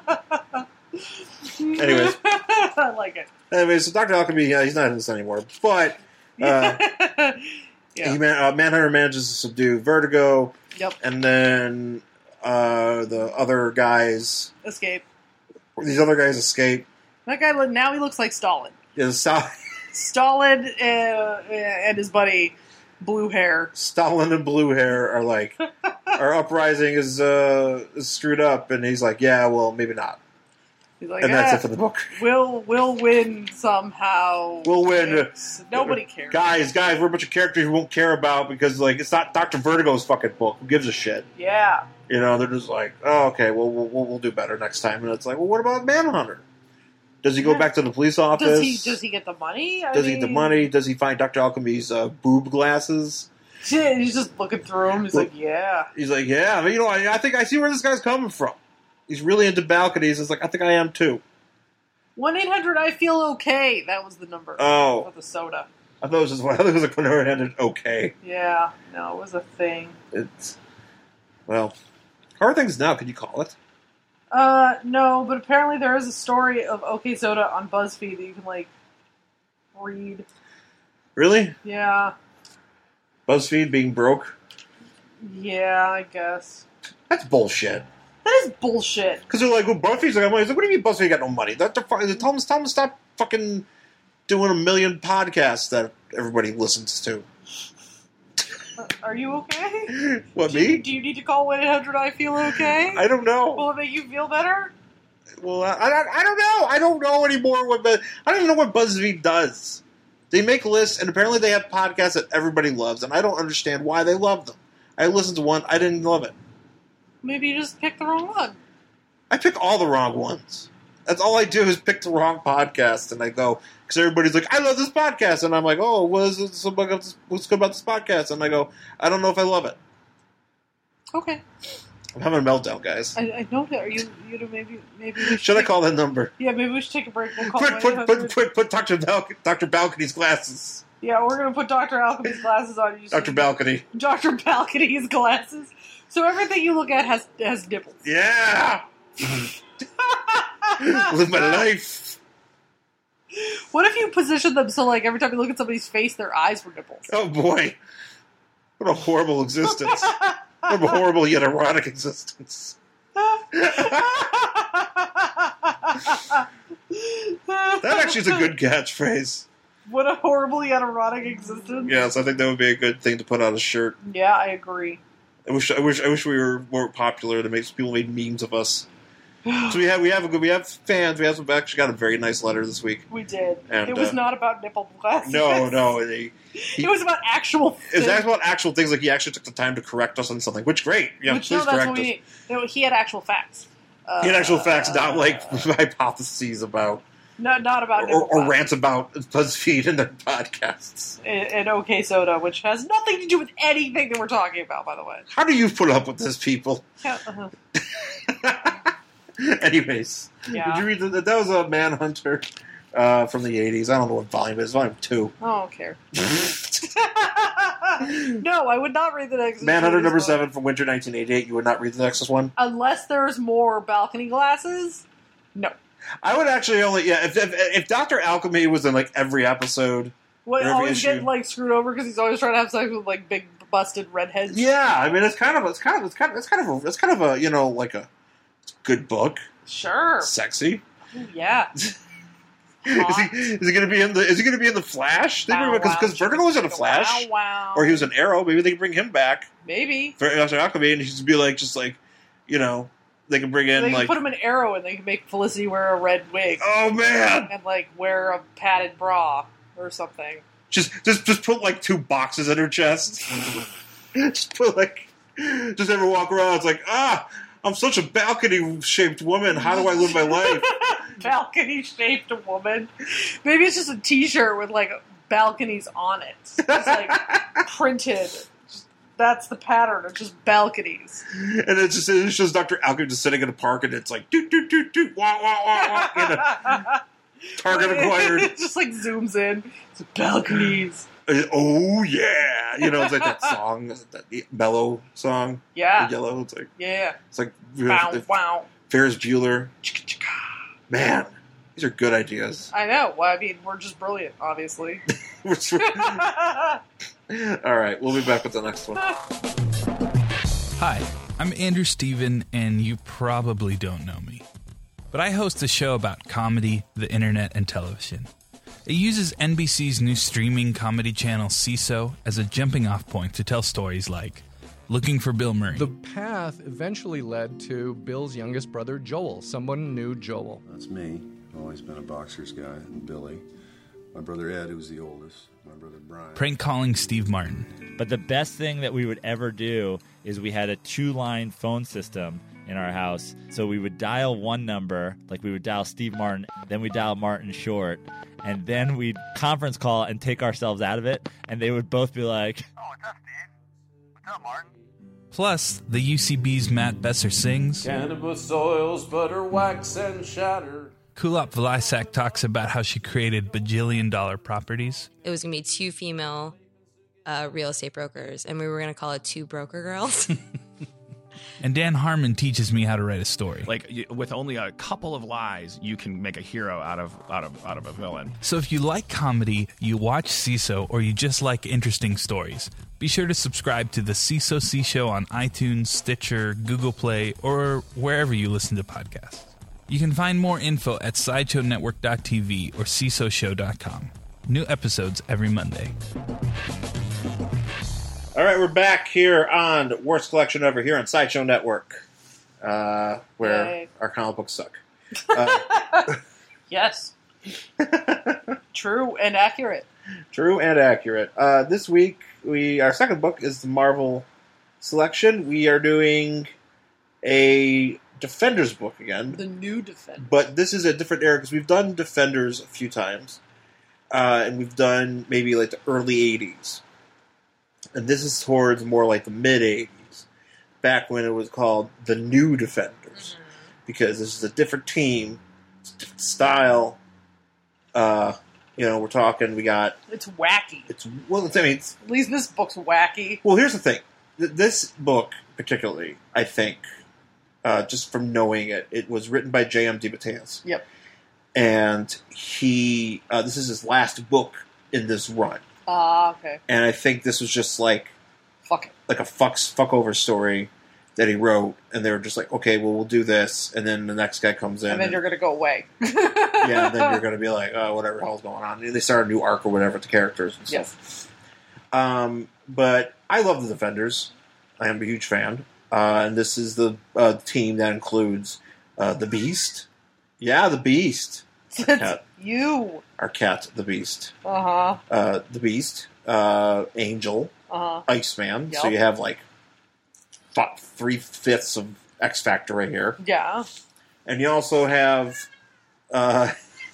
Anyways. I like it. Anyways, so Doctor Alchemy, yeah, he's not in this anymore. But uh, Yeah. he man, uh, Manhunter manages to subdue Vertigo, Yep. and then uh, the other guys, Escape. these other guys escape. That guy, look- now he looks like Stalin. Yeah, Stal- Stalin uh, and his buddy, Blue Hair. Stalin and Blue Hair are like, our uprising is, uh, is screwed up, and he's like, yeah, well, maybe not. He's like, And that's "Ah, it for the book. We'll, we'll win somehow. We'll win. It's- Nobody cares. Guys, guys, we're a bunch of characters you won't care about because, like, it's not Doctor Vertigo's fucking book. Who gives a shit? Yeah. You know, they're just like, oh, okay, well, we'll, we'll, we'll do better next time. And it's like, well, what about Manhunter? Does he go Yeah. back to the police office? Does he, does he get the money? I Does he get the mean, money? Does he find Doctor Alchemy's uh, boob glasses? Shit, he's just looking through them. He's Look- like, yeah. He's like, yeah, but you know, I, I think I see where this guy's coming from. He's really into balconies. It's like, I think I am too. one eight hundred I feel okay. That was the number. Oh. With the soda. I thought it was just I thought it was like whenever it ended, okay. Yeah. No, it was a thing. It's, well, how are things now? Could you call it? Uh, no, but apparently there is a story of OK Soda on BuzzFeed that you can, like, read. Really? Yeah. BuzzFeed being broke? Yeah, I guess. That's bullshit. That is bullshit. Because they're like, well, BuzzFeed's like, he's like, what do you mean BuzzFeed got no money? That, they're, fu- tell, them, tell them to stop fucking doing a million podcasts that everybody listens to. Uh, Are you okay? What, Do you, me? do you need to call one eight hundred I feel okay? I don't know. Will it make you feel better? Well, I, I, I don't know. I don't know anymore. What Bu- I don't even know what BuzzFeed does. They make lists, and apparently they have podcasts that everybody loves, and I don't understand why they love them. I listened to one. I didn't love it. Maybe you just picked the wrong one. I pick all the wrong ones. That's all I do is pick the wrong podcast, and I go, because everybody's like, I love this podcast, and I'm like, oh, what is this, what's good about this podcast? And I go, I don't know if I love it. Okay. I'm having a meltdown, guys. I, I know that. Are you, you know, maybe, maybe we should, Should I take- call that number? Yeah, maybe we should take a break. We'll call Quick, put, one eight put, hundred. quick, put Doctor Bal- Doctor Balcony's glasses. Yeah, we're gonna put Doctor Alchemy's glasses on you. so Doctor you- Balcony. Doctor Balcony's glasses. So everything you look at has has nipples. Yeah! Live my life. What if you position them so, like, every time you look at somebody's face, their eyes were nipples? Oh boy. What a horrible existence. What a horrible yet erotic existence. That actually is a good catchphrase. What a horrible yet erotic existence. Yes, I think that would be a good thing to put on a shirt. Yeah, I agree. I wish I wish I wish we were more popular to make people made memes of us. So we have we have a good we have fans. We have some, actually got a very nice letter this week. We did. And, it was uh, not about nipple glasses. No, no. He, he, it was about actual. It was about actual things. Like he actually took the time to correct us on something, which great. Yeah, which, please no, that's correct what us. we, no, he had actual facts. Uh, he had actual facts, not like hypotheses about. No, not about or, nipple or rants about BuzzFeed and their podcasts. And, and OK Soda, which has nothing to do with anything that we're talking about, by the way. How do you put up with this, people? Yeah, uh-huh. Anyways, Yeah. did you read the, that was a Manhunter uh, from the eighties. I don't know what volume it is. Volume two. I don't care. No, I would not read the next Manhunter number one. seven from winter nineteen eighty-eight. You would not read the next one? Unless there's more balcony glasses, no. I would actually only, yeah, if, if, if Doctor Alchemy was in like every episode. What, every always issue. getting like screwed over because he's always trying to have sex with like big busted redheads. Yeah, I mean, it's kind of, it's kind of, it's kind of, it's kind of, a, it's kind of a, you know, like a good book. Sure. Sexy. Yeah. Is he, is he going to be in the? Is he going to be in the Flash? Because Wow, wow, Vertigo was in the Flash, Wow, wow. or he was an Arrow. Maybe they can bring him back Maybe. for Doctor Alchemy, and he should be like, just like, you know, they can bring in They can like, put him in Arrow and they can make Felicity wear a red wig. oh man, And like wear a padded bra or something. just just just put like two boxes in her chest. Just put like, just ever walk around. It's like, ah, I'm such a balcony shaped woman. How do I live my life? Balcony shaped woman. Maybe it's just a T-shirt with like balconies on it, just like printed. Just, that's the pattern of just balconies. And it's just it shows Doctor Alchemy just sitting in a park, and it's like doot doot doot doot wah wah wah wah. You know, target acquired. It just like zooms in. It's balconies. Oh yeah, you know it's like that song, that mellow song. Yeah. Yellow. It's like Yeah. it's like Wow, the- wow. Ferris Bueller. Man, these are good ideas. I know. Well, I mean, we're just brilliant, obviously. All right, we'll be back with the next one. Hi, I'm Andrew Steven, and you probably don't know me. But I host a show about comedy, the internet, and television. It uses N B C's new streaming comedy channel, C I S O, as a jumping-off point to tell stories like Looking for Bill Murray. The path eventually led to Bill's youngest brother, Joel. Someone knew Joel. That's me. Always been a boxer's guy. And Billy. My brother Ed, who's the oldest. My brother Brian. Prank calling Steve Martin. But the best thing that we would ever do is we had a two-line phone system in our house. So we would dial one number, like we would dial Steve Martin, then we dial Martin Short, and then we'd conference call and take ourselves out of it, and they would both be like, Oh, what's up, Steve? What's up, Martin? Plus, the U C B's Matt Besser sings. Cannabis oils, butter, wax, and shatter. Kulop Vlysak talks about how she created bajillion dollar properties. It was going to be two female uh, real estate brokers, and we were going to call it Two Broker Girls. And Dan Harmon teaches me how to write a story. Like, you- with only a couple of lies, you can make a hero out of out of out of a villain. So if you like comedy, you watch C I S O, or you just like interesting stories, be sure to subscribe to the C I S O C Show on iTunes, Stitcher, Google Play, or wherever you listen to podcasts. You can find more info at sideshow network dot t v or c s o show dot com. New episodes every Monday. All right, we're back here on Worst Collection Ever here on Sideshow Network, uh, where Yay. our comic books suck. Uh, Yes. True and accurate. True and accurate. Uh, this week, we our second book is the Marvel selection. We are doing a Defenders book again, The new Defender. but this is a different era because we've done Defenders a few times, uh, and we've done maybe like the early eighties, and this is towards more like the mid eighties, back when it was called the New Defenders, because this is a different team, it's a different style. Uh, you know, we're talking. We got It's wacky. it's well. It's, I mean, it's, At least this book's wacky. well. Here's the thing. Th- This book, particularly, I think, uh, just from knowing it, it was written by J M DeMatteis. Yep. And he, uh, this is his last book in this run. Ah, okay. And I think this was just like Fuck it. like a fuck fuck over story that he wrote, and they were just like, okay, well, we'll do this, and then the next guy comes in, And then and- you're going to go away. yeah, and then you're going to be like, oh, whatever the hell's going on. And they start a new arc or whatever with the characters and stuff. Yes. Um, but I love the Defenders. I am a huge fan. Uh, and this is the uh, team that includes Uh, the Beast. Yeah, the Beast. Our cat. You. Our cat, the Beast. Uh-huh. Uh, the Beast. Uh, Angel. Uh-huh. Iceman. Yep. So you have like th- three-fifths of X Factor right here. Yeah. And you also have... Uh,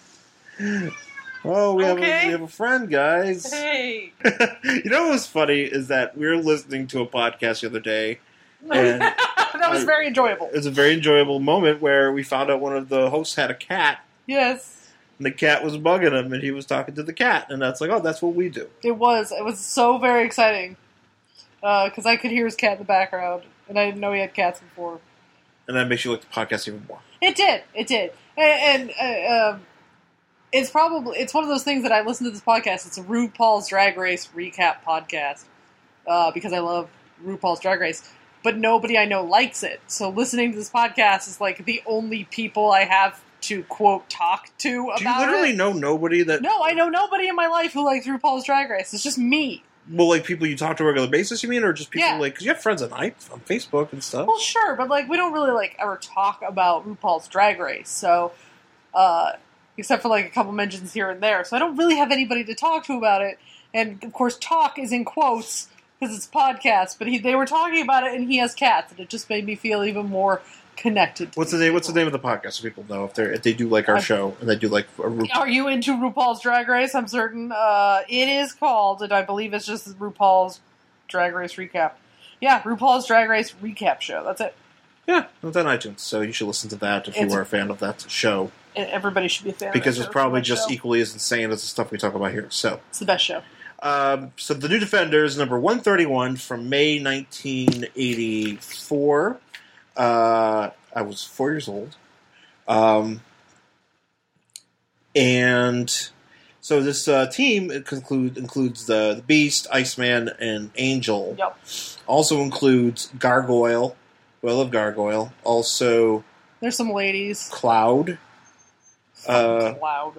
oh, we, Okay. have a, we have a friend, guys. Hey. You know what was funny is that we were listening to a podcast the other day, and That was I- very enjoyable. it was a very enjoyable moment where we found out one of the hosts had a cat, Yes. and the cat was bugging him, and he was talking to the cat, and that's like, oh, that's what we do. It was. It was so very exciting. Because I could hear his cat in the background, and I didn't know he had cats before. And that makes you like the podcast even more. It did. It did. And, and uh, um, it's probably it's one of those things that I listen to this podcast. It's a RuPaul's Drag Race recap podcast uh, because I love RuPaul's Drag Race. But nobody I know likes it. So listening to this podcast is like the only people I have to quote talk to about Do you literally it. know nobody that? No, I know nobody in my life who likes RuPaul's Drag Race. It's just me. Well, like people you talk to on a regular basis, you mean, or just people Yeah. like because you have friends on I on Facebook and stuff. Well, sure, but like we don't really like ever talk about RuPaul's Drag Race, so uh, except for like a couple mentions here and there. So I don't really have anybody to talk to about it. And of course, talk is in quotes because it's a podcast. But he, they were talking about it, and he has cats, and it just made me feel even more connected. To What's the these name? What's the people. name of the podcast so people know if they are if they do like our I've- show and they do like a RuPaul? Are you into RuPaul's Drag Race? I'm certain. Uh, it is called, and I believe it's just RuPaul's Drag Race Recap. Yeah, RuPaul's Drag Race Recap Show. That's it. Yeah, it's on iTunes, so you should listen to that if It's- you are a fan of that show. And everybody should be a fan Because of it. it's probably It's just show. equally as insane as the stuff we talk about here. So, It's the best show. um, so the New Defenders, number one thirty-one from May nineteen eighty-four. Uh, I was four years old. Um, and so this uh, team include, includes the, the Beast, Iceman, and Angel. Yep. Also includes Gargoyle. Who I love Gargoyle. Also There's some ladies. Cloud. Uh, Cloud.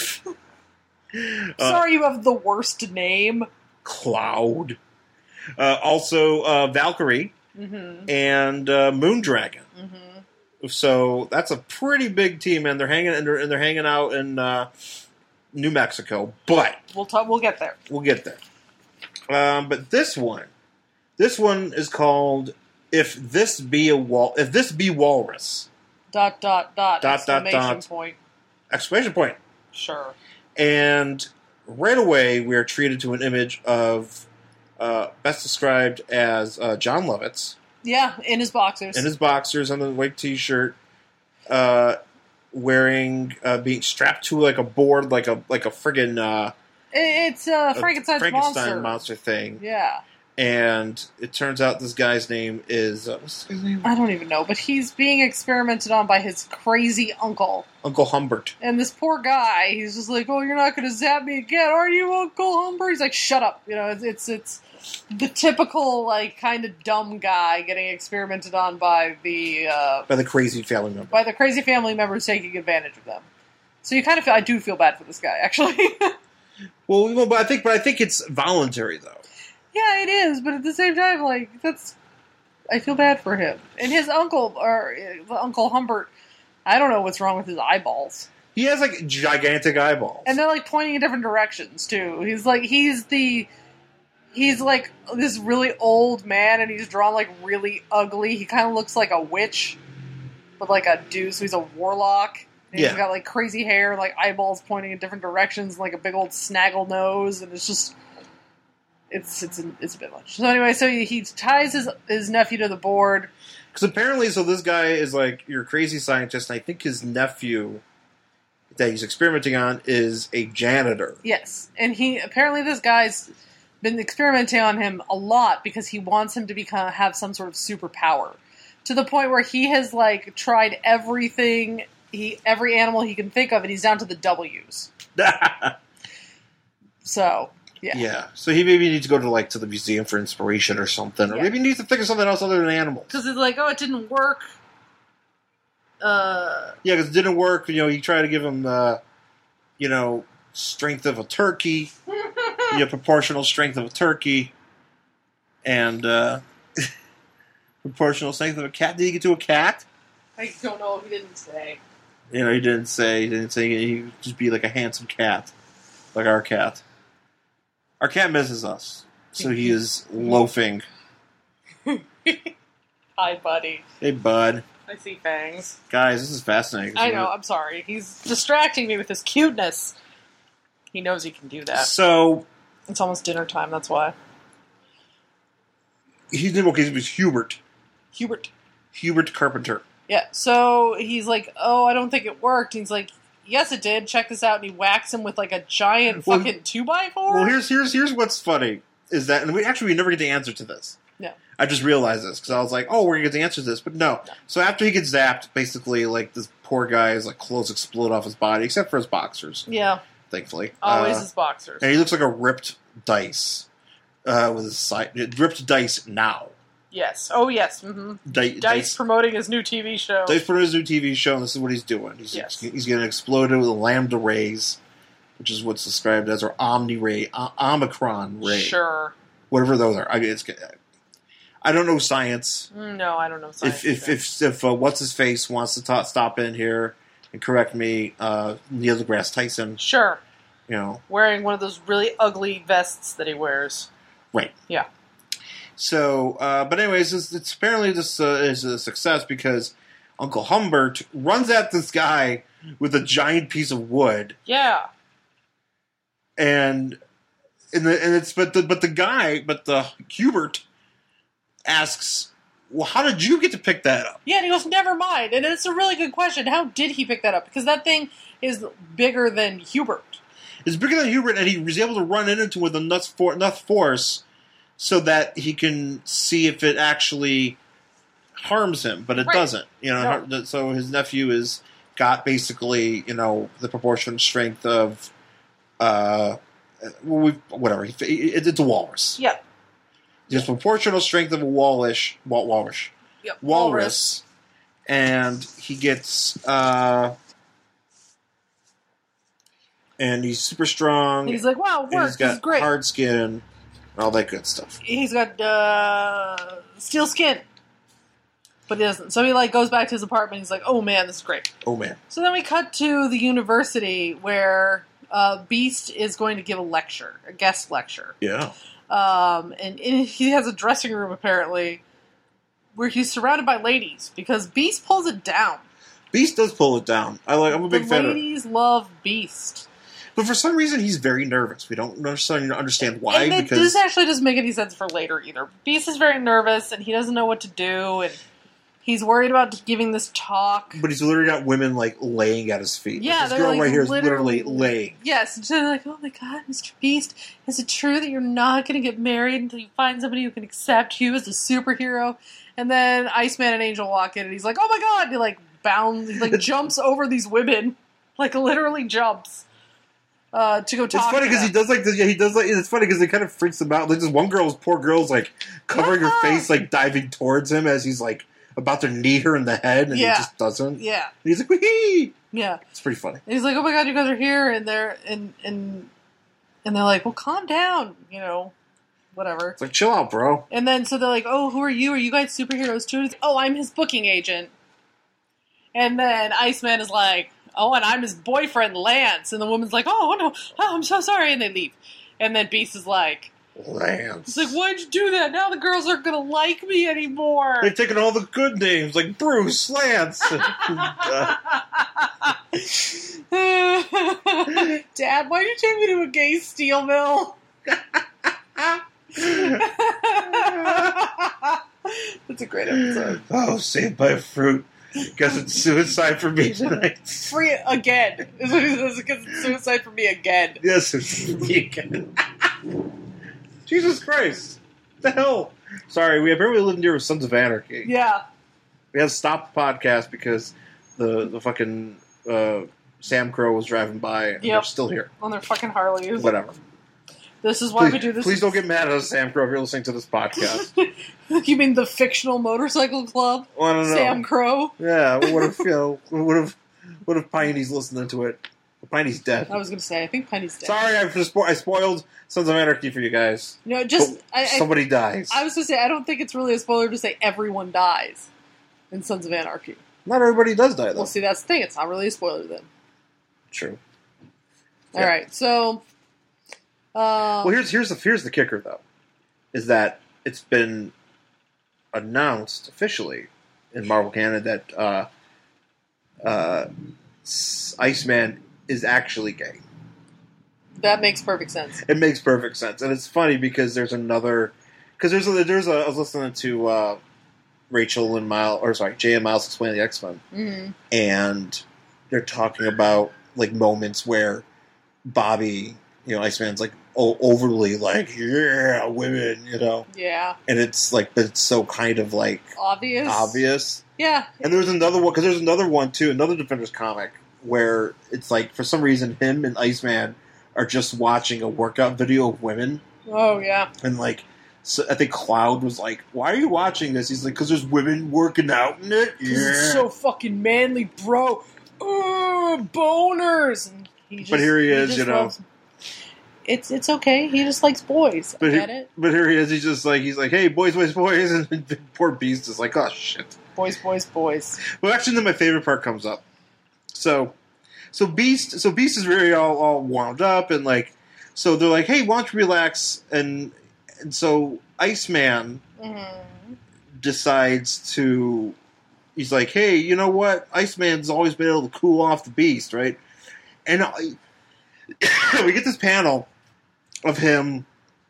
uh, Sorry, you have the worst name. Cloud. Uh, also, uh, Valkyrie Mm-hmm. and uh, Moondragon. Mm-hmm. So that's a pretty big team, and they're hanging and they're, and they're hanging out in uh, New Mexico. But We'll talk. We'll get there. we'll get there. Um, but this one, this one is called "If This Be a Wal, If This Be Walrus!" Dot dot dot. Dot, dot, exclamation dot. point. Exclamation point. Sure. And right away, we are treated to an image of uh, best described as uh, John Lovitz Yeah, in his boxers. in his boxers on the white T-shirt, uh, wearing uh, being strapped to like a board, like a like a friggin' uh, It- it's uh, a Frankenstein's Frankenstein monster. monster thing. Yeah. And it turns out this guy's name is uh, what's his name? I don't even know, but he's being experimented on by his crazy uncle. Uncle Humbert. And this poor guy, he's just like, "Oh, you're not going to zap me again, are you, Uncle Humbert?" He's like, "Shut up!" You know, it's it's, it's the typical like kind of dumb guy getting experimented on by the uh, By the crazy family member. by the crazy family members taking advantage of them. So you kind of feel, I do feel bad for this guy, actually. Well, well, but I think, but I think it's voluntary though. Yeah, it is, but at the same time, like, that's... I feel bad for him. And his uncle, or uh, Uncle Humbert, I don't know what's wrong with his eyeballs. He has like gigantic eyeballs. And they're, like, pointing in different directions, too. He's, like, he's the... He's, like, this really old man, and he's drawn, like, really ugly. He kind of looks like a witch, but, like, a dude, so he's a warlock. And Yeah. he's got, like, crazy hair, like, eyeballs pointing in different directions, and, like, a big old snaggle nose, and it's just... It's it's a, it's a bit much. So anyway, so he, he ties his his nephew to the board. Because apparently, so this guy is like your crazy scientist, and I think his nephew that he's experimenting on is a janitor. Yes, and he apparently this guy's been experimenting on him a lot because he wants him to become have some sort of superpower, to the point where he has like tried everything he every animal he can think of, and he's down to the W's. So. Yeah. Yeah. So he maybe needs to go to like to the museum for inspiration or something, or Yeah. maybe he needs to think of something else other than animals. Because it's like, oh, it didn't work. Uh, Yeah, because it didn't work. You know, he tried to give him the, you know, strength of a turkey, you know, proportional strength of a turkey, and uh, proportional strength of a cat. Did he get to a cat? I don't know if he didn't say. You know, he didn't say. He didn't say he would just be like a handsome cat, like our cat. Our cat misses us, so he is loafing. Hi, buddy. Hey, bud. I see fangs. Guys, this is fascinating. I know, I'm sorry. He's distracting me with his cuteness. He knows he can do that. So... It's almost dinner time, that's why. He's okay, he was Hubert. Hubert. Hubert Carpenter. Yeah, so he's like, oh, I don't think it worked. And he's like, yes, it did. Check this out. And he whacks him with like a giant Well, fucking two by four. Well, here's here's here's what's funny is that, and we actually we never get the answer to this. No. I just realized this because I was like, oh, we're gonna get the answer to this, but no. no. So after he gets zapped, basically, like this poor guy's like clothes explode off his body, except for his boxers. Yeah. Thankfully, always uh, his boxers, and he looks like a ripped dice uh, with his side ripped dice now. Yes. Oh, yes. Mm-hmm. Di- Dice, Dice promoting his new T V show. Dice promoting his new T V show, and this is what he's doing. He's, yes. he's getting exploded with lambda rays, which is what's described as, or omni ray, o- omicron ray. Sure. Whatever those are. I mean, it's, I don't know science. No, I don't know science. If if if, if uh, what's his face wants to ta- stop in here and correct me, uh, Neil deGrasse Tyson. Sure. You know, wearing one of those really ugly vests that he wears. Right. Yeah. So, uh, but anyways, it's, it's apparently this uh, is a success because Uncle Humbert runs at this guy with a giant piece of wood. Yeah. And and, the, and it's but the but the guy but the Hubert asks, well, how did you get to pick that up? Yeah, and he goes, never mind. And it's a really good question. How did he pick that up? Because that thing is bigger than Hubert. It's bigger than Hubert, and he was able to run into it with enough, for, enough force so that he can see if it actually harms him, but it right. doesn't. You know, no. So his nephew has got basically, you know, the proportionate strength of, uh, whatever. It's a walrus. Yeah. Just proportional strength of a walrus, wal- walrus, yep. walrus, walrus, and he gets, uh, and he's super strong. And he's like, wow, it works. He's got he's great. hard skin and all that good stuff. He's got uh, steel skin, but he doesn't. So he like goes back to his apartment. He's like, oh man, this is great. Oh man. So then we cut to the university where uh, Beast is going to give a lecture, a guest lecture. Yeah. Um, and, and he has a dressing room apparently where he's surrounded by ladies because Beast pulls it down. Beast does pull it down. I like. I'm a big the fan of. Ladies love Beast. But for some reason, he's very nervous. We don't necessarily understand why. And because this actually doesn't make any sense for later either. Beast is very nervous, and he doesn't know what to do, and he's worried about giving this talk. But he's literally got women like laying at his feet. Yeah, like, this they're girl like right here is literally, literally laying. Yes, and they're like, "Oh my God, Mister Beast, is it true that you're not going to get married until you find somebody who can accept you as a superhero?" And then Iceman and Angel walk in, and he's like, "Oh my God!" And he like bounds, he like jumps over these women, like literally jumps. Uh, to go talk. It's funny because he does like this. Yeah, he does like. It's funny because it kind of freaks them out. Like this one girl's poor girl's like covering yeah. her face, like diving towards him as he's like about to knee her in the head, and yeah. he just doesn't. Yeah, and he's like, "Wee!" Yeah, it's pretty funny. And he's like, "Oh my God, you guys are here," and they're and and and they're like, "Well, calm down," you know, whatever. It's like, chill out, bro. And then so they're like, "Oh, who are you? Are you guys superheroes too?" Like, oh, I'm his booking agent. And then Iceman is like, oh, and I'm his boyfriend, Lance. And the woman's like, oh, no, oh, I'm so sorry. And they leave. And then Beast is like, Lance. He's like, why'd you do that? Now the girls aren't going to like me anymore. They've taken all the good names, like Bruce, Lance. Dad, why'd you take me to a gay steel mill? That's a great episode. Oh, saved by a fruit. Because it's suicide for me tonight. Free again. Is what he says, because it's suicide for me again. Yes, it's for me again. Jesus Christ. What the hell? Sorry, we apparently lived near Sons of Anarchy. Yeah. We had to stop the podcast because the the fucking uh, Sam Crow was driving by and yep. they're still here. On their fucking Harleys. Whatever. This is why please, we do this. Please don't get mad at us, Sam Crow, if you're listening to this podcast. You mean the fictional motorcycle club? Well, I don't know. Sam Crow? Yeah, what if, you know, what if, what if Piney's listening to it? Piney's dead. I was going to say, I think Piney's dead. Sorry, I, spo- I spoiled Sons of Anarchy for you guys. No, just... I, somebody I, dies. I was going to say, I don't think it's really a spoiler to say everyone dies in Sons of Anarchy. Not everybody does die, though. Well, see, that's the thing. It's not really a spoiler then. True. All Yeah. right, so. Uh, Well, here's here's the here's the kicker, though, is that it's been announced officially in Marvel canon that uh, uh, S- Iceman is actually gay. that makes perfect sense. It makes perfect sense, and it's funny because there's another because there's a, there's a I was listening to uh, Rachel and Miles or sorry Jay and Miles explain the X-Men, Mm-hmm. and they're talking about like moments where Bobby, you know, Iceman's like o- overly like yeah women, you know, Yeah. and it's like but it's so kind of like Obvious. obvious. Yeah. And there's another one because there's another one too, another Defenders comic where it's like for some reason him and Iceman are just watching a workout video of women, Oh, yeah. and like so I think Cloud was like, "Why are you watching this?" He's like, "Because there's women working out in it." This is so fucking manly, bro. Ugh, boners. And he just, But here he is, just you know. loves- It's it's okay. He just likes boys. I But, get he- it. but here he is. He's just like he's like, "Hey, boys, boys, boys," and poor Beast is like, "Oh shit." Boys, boys, boys. Well, actually, then my favorite part comes up. So, so Beast, so Beast is really all, all wound up, and like, so they're like, "Hey, why don't you relax?" And and so Iceman Mm-hmm. decides to. He's like, "Hey, you know what? Iceman's always been able to cool off the Beast, right?" And I, we get this panel of him,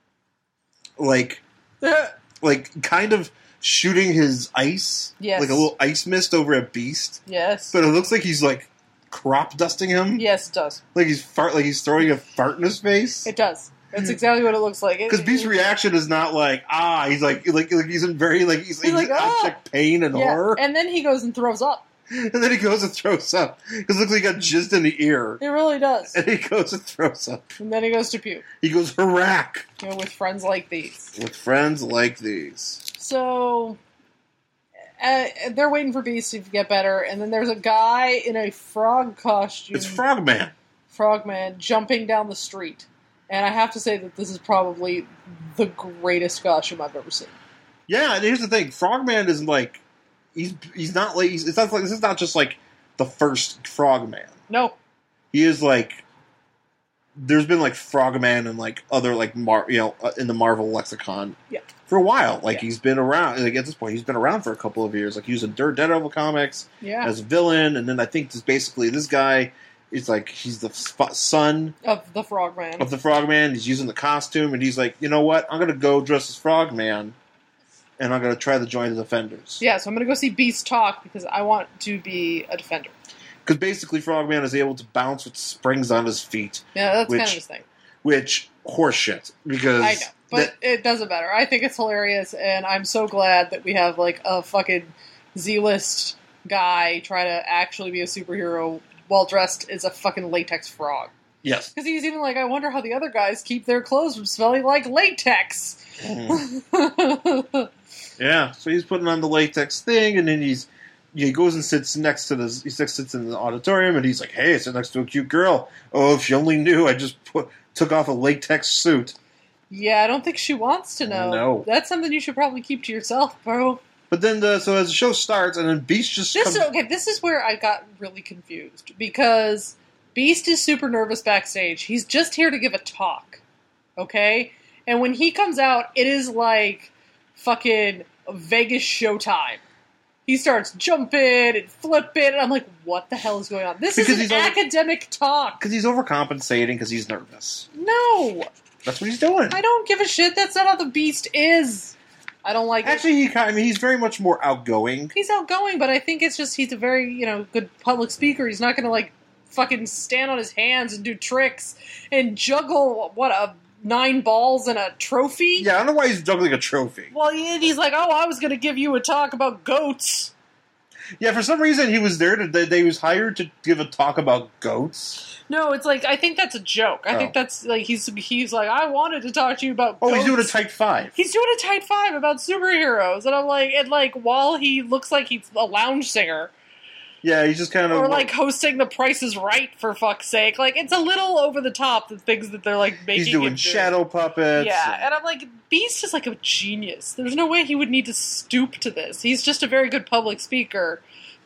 like, like kind of shooting his ice, Yes. like a little ice mist over a Beast. Yes. But it looks like he's like crop dusting him. Yes, it does. Like he's fart, like he's throwing a fart in his face. It does. That's exactly what it looks like. It- Because Beast's it- reaction is not like ah, he's like like, like he's in very like he's, He's he's like, in "Ah!" abject pain and yeah. horror, And then he goes and throws up. and then he goes and throws up because it looks like he got jizzed in the ear, It really does. and he goes and throws up. And then he goes to puke. He goes harack You know, with friends like these. with friends like these. So uh, they're waiting for Beast to get better, and then there's a guy in a frog costume. It's Frogman. Frogman jumping down the street. And I have to say that this is probably the greatest costume I've ever seen. Yeah, and here's the thing: Frogman is like he's he's not like he's, it's not like this is not just like the first Frogman. No. He is like there's been like Frogman and like other like Mar you know uh, in the Marvel lexicon Yeah. for a while. Like Yeah. he's been around. Like at this point, he's been around for a couple of years. Like he was in Daredevil comics Yeah. as a villain, and then I think this basically this guy is like he's the sp- son Of the Frogman. of the Frogman. He's using the costume, and he's like, you know what? I'm gonna go dress as Frogman, and I'm gonna try to join the Defenders. Yeah, so I'm going to go see Beast talk because I want to be a defender. Because basically, Frogman is able to bounce with springs on his feet, Yeah, that's Which- kind of his thing. which horseshit. Because I know. But that- it doesn't matter. I think it's hilarious, and I'm so glad that we have, like, a fucking Z-list guy try to actually be a superhero while dressed as a fucking latex frog. yes, Because he's even like, I wonder how the other guys keep their clothes from smelling like latex. yeah. So he's putting on the latex thing, and then he's he goes and sits next to the he sits in the auditorium, and he's like, "Hey, I sit next to a cute girl. Oh, if you only knew, I just put, took off a latex suit." Yeah, I don't think she wants to know. No. That's something you should probably keep to yourself, bro. But then, the, so as the show starts, and then Beast just This comes. is, okay, this is where I got really confused because Beast is super nervous backstage. He's just here to give a talk, okay? And when he comes out, it is like fucking Vegas showtime. He starts jumping and flipping, and I'm like, what the hell is going on? This Because is he's an over- academic talk. Because he's overcompensating because he's nervous. No, That's what he's doing. I don't give a shit. That's not how the Beast is. I don't like it. Actually, he kind I mean, he's very much more outgoing. He's outgoing, but I think it's just he's a very, you know, good public speaker. He's not going to, like, fucking stand on his hands and do tricks and juggle, what, a nine balls and a trophy? Yeah, I don't know why he's juggling a trophy. Well, he- he's like, oh, I was going to give you a talk about goats. Yeah, for some reason he was there to. They, they was hired to give a talk about goats. No, it's like, I think that's a joke. I Oh. think that's, like, he's he's like, I wanted to talk to you about Oh, goats. he's doing a tight five. He's doing a tight five about superheroes. And I'm like, and, like, while he looks like he's a lounge singer. Yeah, he's just kind of Or, like, hosting The Price is Right, for fuck's sake. Like, it's a little over the top, the things that they're, like, making he's doing him do. shadow puppets. Yeah, and I'm like, Beast is like a genius. There's no way he would need to stoop to this. He's just a very good public speaker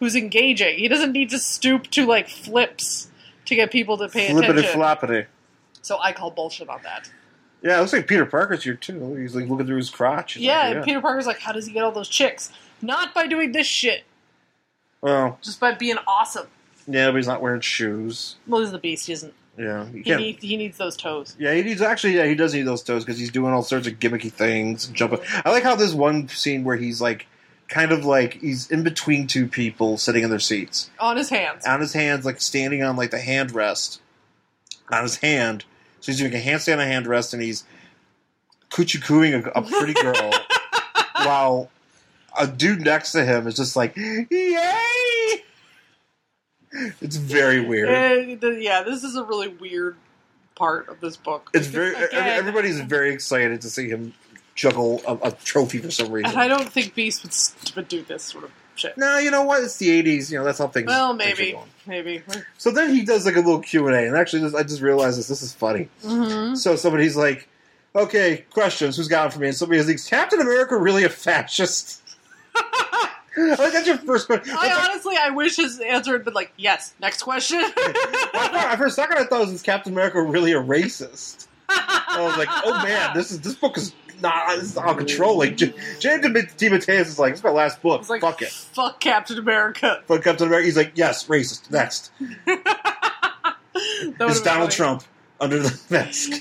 who's engaging. He doesn't need to stoop to, like, flips to get people to pay Flippity attention. floppity. So I call bullshit on that. Yeah, it looks like Peter Parker's here, too. He's, like, looking through his crotch. He's Yeah, like, and yeah. Peter Parker's like, how does he get all those chicks? Not by doing this shit. Well, Just by being awesome. yeah, but he's not wearing shoes. Well, he's the Beast. He isn't. Yeah, you He can't. needs, he needs those toes. Yeah, he needs actually. Yeah, he does need those toes because he's doing all sorts of gimmicky things and jumping. I like how there's one scene where he's like, kind of like he's in between two people sitting in their seats, On his hands. on his hands, like standing on like the hand rest on his hand. So he's doing a handstand on a hand rest, and he's coochie cooing a, a pretty girl, while a dude next to him is just like, yay! It's very weird. Uh, the- yeah, this is a really weird part of this book. It's very. Again, every- everybody's very excited to see him juggle a, a trophy for some reason. And I don't think Beast would, st- would do this sort of shit. No, you know what? It's the eighties. You know, that's how things. Well, things are maybe. going. Maybe. So then he does like a little Q and A, and actually, this, I just realized this. This is funny. Mm-hmm. So somebody's like, "Okay, questions. Who's got it for me?" And somebody is like, "Is Captain America really a fascist?" I think that's your first question. I honestly, I wish his answer had been like, yes. Next question. Well, I thought- for a second, I thought, "Is Captain America really a racist?" I was like, "Oh man, this is this book is not this is out of control." Like J- James DeMatteis is like, "It's my last book. It's like, Fuck it." Fuck Captain America. Fuck Captain America. He's like, "Yes, racist." Next, That it's would've been Donald funny. Trump under the mask,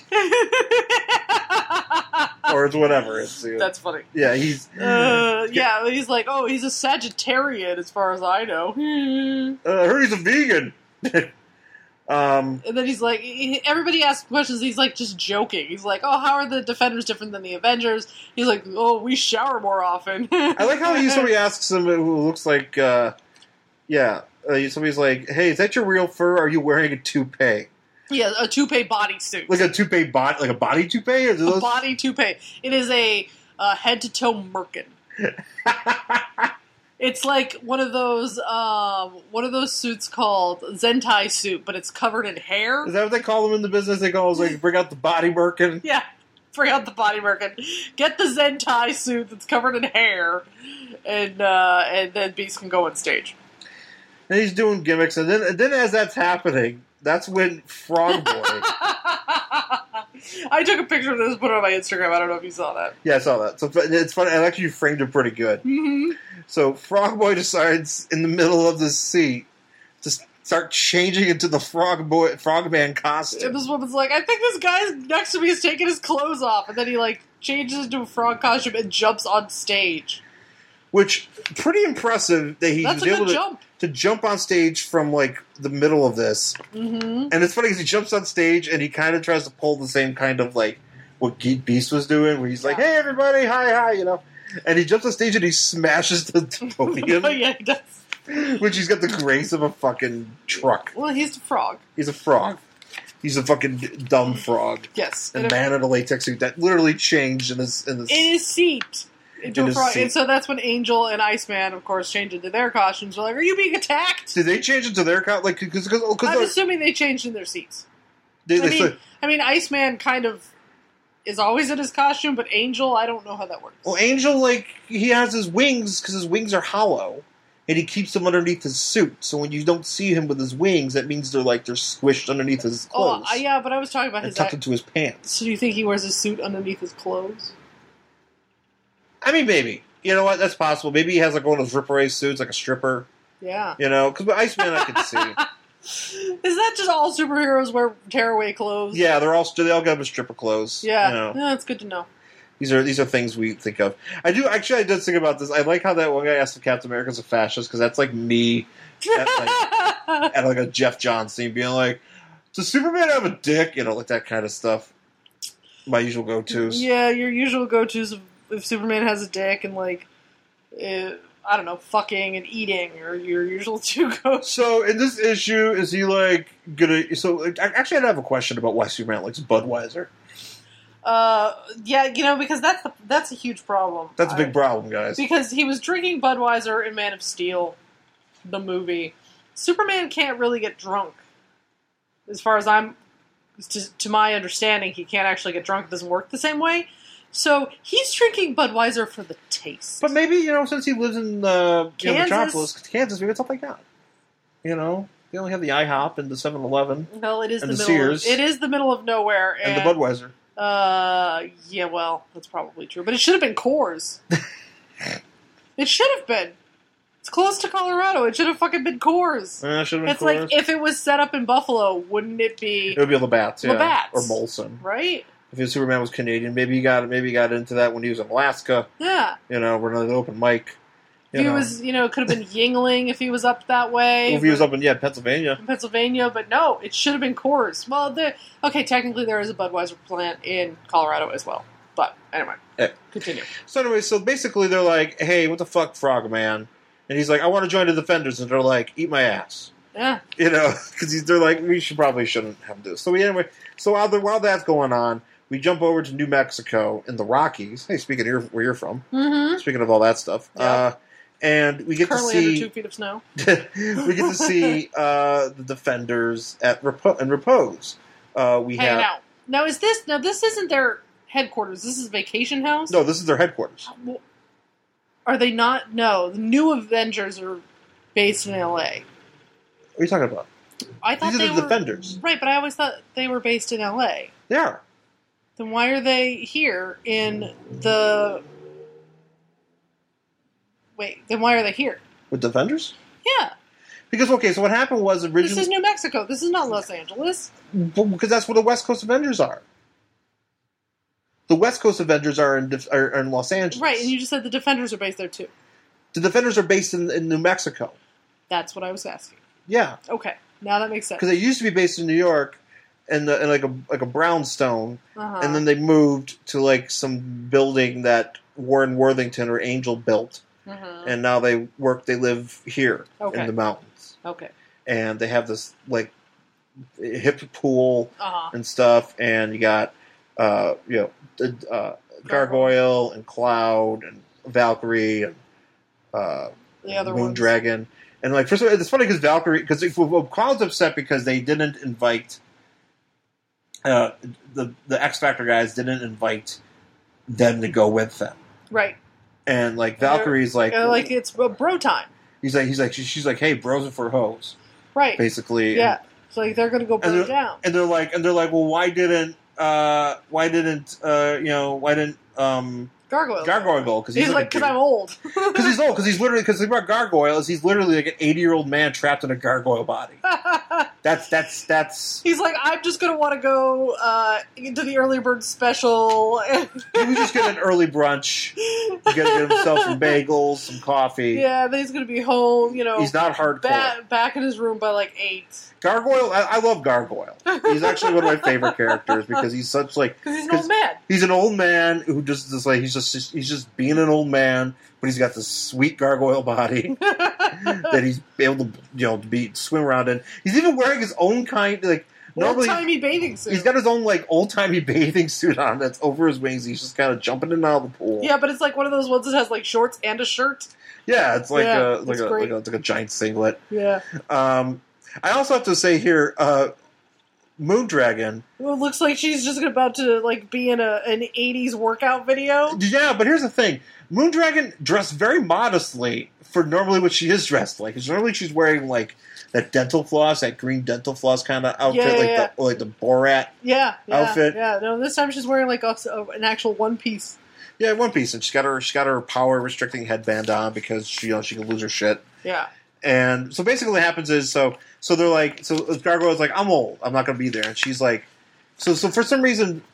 or it's whatever. It's you know. That's funny. Yeah, he's. Uh, yeah, he's like, oh, he's a Sagittarian as far as I know. Uh, I heard he's a vegan. um, And then he's like, he- everybody asks questions. He's like, just joking. He's like, oh, how are the Defenders different than the Avengers? He's like, oh, we shower more often. I like how he, somebody asks him who looks like, uh, yeah, uh, somebody's like, "Hey, is that your real fur? Or are you wearing a toupee? Yeah, a toupee bodysuit. Like a toupee body, like a body toupee? Or do A those- body toupee. It is a uh, head to toe merkin. It's like one of those, um, one of those suits called Zentai suit, but it's covered in hair. Is that what they call them in the business? They call it like, bring out the body merkin. Yeah, bring out the body merkin. Get the Zentai suit that's covered in hair, and uh, and then Beast can go on stage. And he's doing gimmicks, and then and then as that's happening, that's when Frog Boy. I took a picture of this, put it on my Instagram. I don't know if you saw that. Yeah, I saw that. So it's funny. And actually, you framed it pretty good. Mm-hmm. So Frog Boy decides in the middle of the seat to start changing into the Frog Boy, Frogman costume. And this woman's like, I think this guy next to me is taking his clothes off, and then he like changes into a frog costume and jumps on stage. Which pretty impressive that he That's was a able good to jump. to jump on stage from like the middle of this. Mm-hmm. And it's funny because he jumps on stage and he kind of tries to pull the same kind of like what Geek Beast was doing, where he's like, "Hey everybody, hi hi," you know. And he jumps on stage and he smashes the podium, Oh yeah, he does. which he's got the grace of a fucking truck. Well, he's the frog. He's a frog. He's a fucking dumb frog. Yes. A And man in a latex suit that literally changed in his in his. in his seat. Into In a his frog. seat. And so that's when Angel and Iceman, of course, change into their costumes. They're like, are you being attacked? Did they change it to their co- like because I'm because assuming they changed in their seats. they, I they mean, said, I mean, Iceman kind of is always in his costume, but Angel, I don't know how that works. well, Angel like he has his wings because his wings are hollow, and he keeps them underneath his suit. So when you don't see him with his wings, that means they're like they're squished underneath his clothes. Oh, uh, yeah, but I was talking about and his. tucked into his pants. So do you think he wears his suit underneath his clothes? I mean, maybe you know what? That's possible. Maybe he has like one of those Rip Ray suits, like a stripper. Yeah. You know, because Iceman I could see. Is that just all superheroes wear tearaway clothes? Yeah, they're all they all got them stripper clothes. Yeah. you know. Yeah, that's good to know. These are these are things we think of. I do actually. I did think about this. I like how that one guy asked if Captain America's a fascist because that's like me at like, at like a Jeff Johns scene being like, "Does Superman have a dick?" You know, like that kind of stuff. My usual go-tos. Yeah, your usual go-tos if, if Superman has a dick and like, uh, I don't know, fucking and eating are your usual two go-tos. So in this issue, is he like gonna? So like, actually, I have a question about why Superman likes Budweiser. Uh, yeah, you know, because that's the, that's a huge problem. That's a big I- problem, guys. Because he was drinking Budweiser in Man of Steel, the movie. Superman can't really get drunk. As far as I'm, to, to my understanding, he can't actually get drunk. It doesn't work the same way. So he's drinking Budweiser for the taste. But maybe, you know, since he lives in uh, you know, Kansas. Metropolis, Kansas, maybe it's something like that. You know, they only have the IHOP and the seven eleven. Well, it is and the, the middle. Sears. It is the middle of nowhere, And, and, the Budweiser. Uh, yeah, well, that's probably true, but it should have been Coors. It should have been. It's close to Colorado. It should have fucking been Coors. Uh, should have been It's Coors. like if it was set up in Buffalo, wouldn't it be? It would be Labatt's, yeah, Labatt's. or Molson. Right? If his Superman was Canadian, maybe he got maybe he got into that when he was in Alaska. Yeah. You know, we're another open mic. You If he know. was, you know, it could have been Yingling if he was up that way. Or if he was but- up in yeah Pennsylvania. in Pennsylvania, but no, it should have been Coors. Well, there, okay, technically there is a Budweiser plant in Colorado as well. But anyway, Yeah. continue. So anyway, so basically they're like, "Hey, what the fuck, Frogman?" And he's like, "I want to join the Defenders," and they're like, "Eat my ass." Yeah. You know, because they're like, "We should probably shouldn't have this." So we anyway, so while the, while that's going on, we jump over to New Mexico in the Rockies. Hey, speaking of your, where you're from, Mm-hmm. speaking of all that stuff, Yeah. uh, and we get Currently to under see two feet of snow. we get to see uh, the Defenders at Repo- in Repose. Uh, we Hanging have out. Now, is this, now this isn't their headquarters. This is Vacation House? no, this is their headquarters. Well, are they not? No, the new Avengers are based in L A. What are you talking about? I thought These they are the were, Defenders. Right, but I always thought they were based in L A. They are. Then why are they here in the... Wait, then why are they here? With Defenders? Yeah, Because okay, so what happened was this originally is New Mexico. This is not Los Angeles. because that's where the West Coast Avengers are. The West Coast Avengers are in Def- are in Los Angeles. Right, and you just said the Defenders are based there too. The Defenders are based in, in New Mexico. That's what I was asking. Yeah, Okay, now that makes sense. because they used to be based in New York, in, the, in like a like a brownstone, Uh-huh. and then they moved to like some building that Warren Worthington or Angel built, Mhm. and now they work. They live here Okay. in the mountains, Okay. and they have this like hip pool Uh-huh. and stuff, and you got uh, you know the, uh, Gargoyle and Cloud and Valkyrie and uh, The other Moon ones. Dragon. And like, first of all, it's funny because Valkyrie, because well, Cloud's upset because they didn't invite uh, the the X Factor guys didn't invite them to go with them, Right. and like Valkyrie's like, Uh, like it's uh, bro time. he's like, he's like, she's, she's like, hey, bros are for hoes, Right. basically. Yeah. So like they're gonna go and bro they're, down. and they're like, and they're like, well, why didn't, uh, why didn't, uh, you know, why didn't um, Gargoyle. Gargoyle go? Because He's like, because I'm old. Because he's old. Because he's literally. Because the thing about Gargoyle is he's literally like an eighty-year-old man trapped in a gargoyle body. That's that's that's. He's like, I'm just gonna want to go uh, into the early bird special. And He was just getting an early brunch. He's gonna get himself some bagels, some coffee. yeah, then he's gonna be home. You know, He's not hardcore. Back, back in his room by like eight. Gargoyle. I, I love Gargoyle. He's actually one of my favorite characters because he's such like. Because he's an old man. He's an old man who just is like he's just he's just being an old man, but he's got this sweet gargoyle body that he's able to you know to be swim around in. He's even wearing his own kind like normally Old-timey bathing suit. he's got his own like old timey bathing suit on that's over his wings. He's just kind of jumping in and out of the pool. Yeah, but it's like one of those ones that has like shorts and a shirt. Yeah, it's like Yeah, a like it's a, great. like a it's like a giant singlet. Yeah. Um, I also have to say here, uh, Moondragon. Well, it looks like she's just about to like be in a an eighties workout video. Yeah, but here's the thing: Moondragon dressed very modestly for normally what she is dressed like. Because normally she's wearing like that dental floss, that green dental floss kind of outfit, Yeah, yeah, like yeah. the like the Borat. Yeah, yeah, Outfit. Yeah, no, this time she's wearing like a, an actual one piece. Yeah, one piece, and she's got her she's got her power restricting headband on because she you know she can lose her shit. Yeah. And so basically what happens is, so so they're like, so Gargoyle's like, I'm old, I'm not going to be there. And she's like, so so for some reason,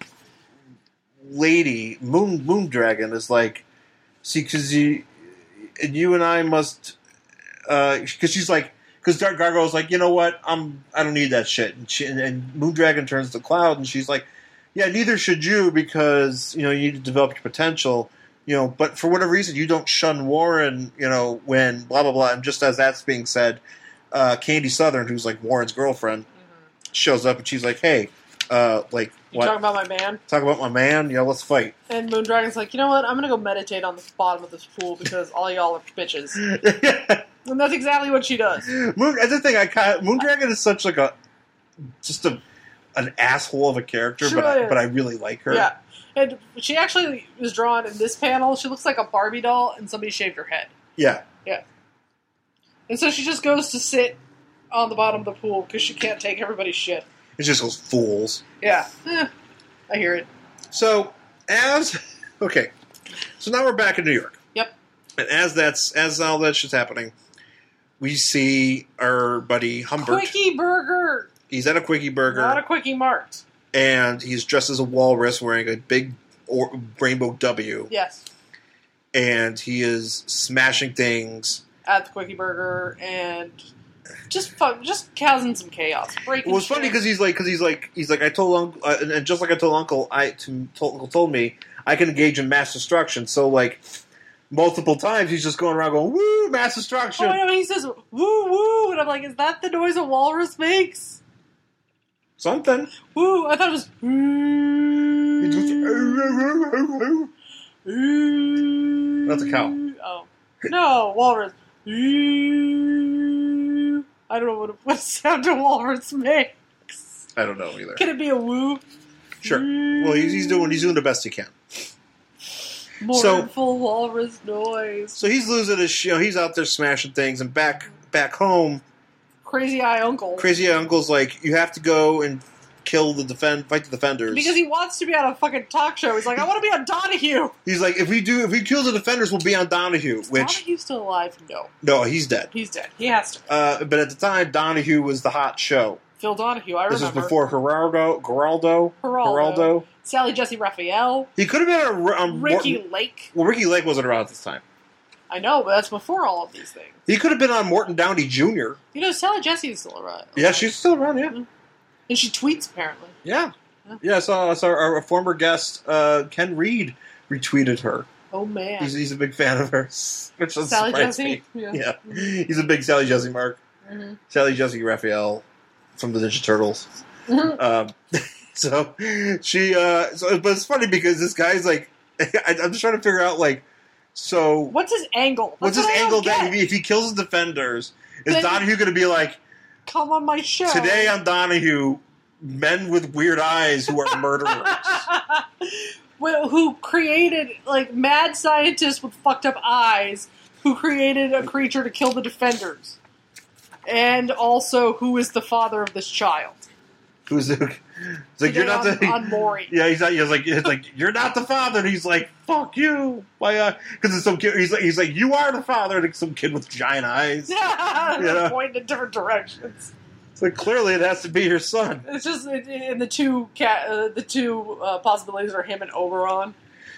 Lady, Moon Moondragon is like, see, because you, and you and I must, because she's like, because Gargoyle's like, you know what, I'm, I don't need that shit. And, she, and, and Moondragon turns to Cloud, and she's like, yeah, neither should you, because, you know, you need to develop your potential. You know, but for whatever reason, you don't shun Warren, you know, when blah, blah, blah. And just as that's being said, uh, Candy Southern, who's like Warren's girlfriend, mm-hmm. shows up and she's like, hey, uh, like, You what? talking about my man? Talk about my man? Yeah, let's fight. And Moondragon's like, you know what? I'm gonna go meditate on the bottom of this pool because all y'all are bitches. And that's exactly what she does. Moon, that's the thing, I kind Moondragon is such like a, just a, an asshole of a character, She but really I, is. but I really like her. Yeah. And she actually was drawn in this panel. She looks like a Barbie doll, and somebody shaved her head. Yeah. Yeah. And so she just goes to sit on the bottom of the pool because she can't take everybody's shit. It's just those fools. Yeah. Eh, I hear it. So as okay, so now we're back in New York. Yep. And as that's as all that shit's happening, we see our buddy Humbert. Quickie Burger. He's at a Quickie Burger. Not a Quickie Mart. And he's dressed as a walrus wearing a big or, rainbow W. Yes. And he is smashing things. At the Quickie Burger and just fun, just causing some chaos. Breaking Well, it's funny shit. because he's like, because he's like, he's like, I told Uncle, uh, and just like I told Uncle, I to, told, Uncle told me I can engage in mass destruction. So like, multiple times he's just going around going, "Woo, mass destruction!" Oh, I know, he says "woo woo," and I'm like, is that the noise a walrus makes? Something. Woo! I thought it was. That's a cow. Oh no, walrus. I don't know what what sound a walrus makes. I don't know either. Can it be a woo? Sure. Well, he's, he's doing he's doing the best he can. Mournful walrus noise. So he's losing his, you know, he's out there smashing things, and back back home, Crazy Eye Uncle. Crazy Uncle's like, you have to go and kill the defend, fight the defenders. Because he wants to be on a fucking talk show. He's like, I want to be on Donahue. He's like, if we do, if we kill the defenders, we'll be on Donahue. Is Which Donahue's still alive? No. no, he's dead. He's dead. He has to. Uh, but at the time, Donahue was the hot show. Phil Donahue, I This remember. was before Geraldo, Geraldo, Geraldo. Geraldo. Sally Jesse Raphael. He could have been a, um, Ricky Morton, Lake. Well, Ricky Lake wasn't around at this time. I know, but that's before all of these things. He could have been on Morton Downey Junior You know, Sally Jesse is still around. Yeah, she's still around. Yeah, And she tweets, apparently. yeah, yeah. I saw, I saw our, our former guest uh, Ken Reed retweeted her. Oh, man. He's, he's a big fan of hers, which doesn't Sally surprise Jesse? me. Yeah. Yeah. He's a big Sally Jesse mark. Mm-hmm. Sally Jesse Raphael from the Ninja Turtles. um, so she, uh, so, but it's funny because this guy's like, I, I'm just trying to figure out like, so What's his angle? what's That's his what I angle don't that get. if he, if he kills the defenders, is Then- Donahue going to be like, Come on my show. today on Donahue, men with weird eyes who are murderers? Well, who created, like, mad scientists with fucked up eyes who created a creature to kill the defenders. And also, who is the father of this child? Who's the, it's like, Today you're not on, the on Maury. yeah, he's not. He's like, it's like you're not the father. And he's like, fuck you, why? uh 'Cause it's some kid. He's like, he's like, you are the father. And it's some kid with giant eyes. They're Yeah. pointing in different directions. It's like clearly it has to be your son. It's just, it, it- and the two cat, uh, the two uh, possibilities are him and Oberon.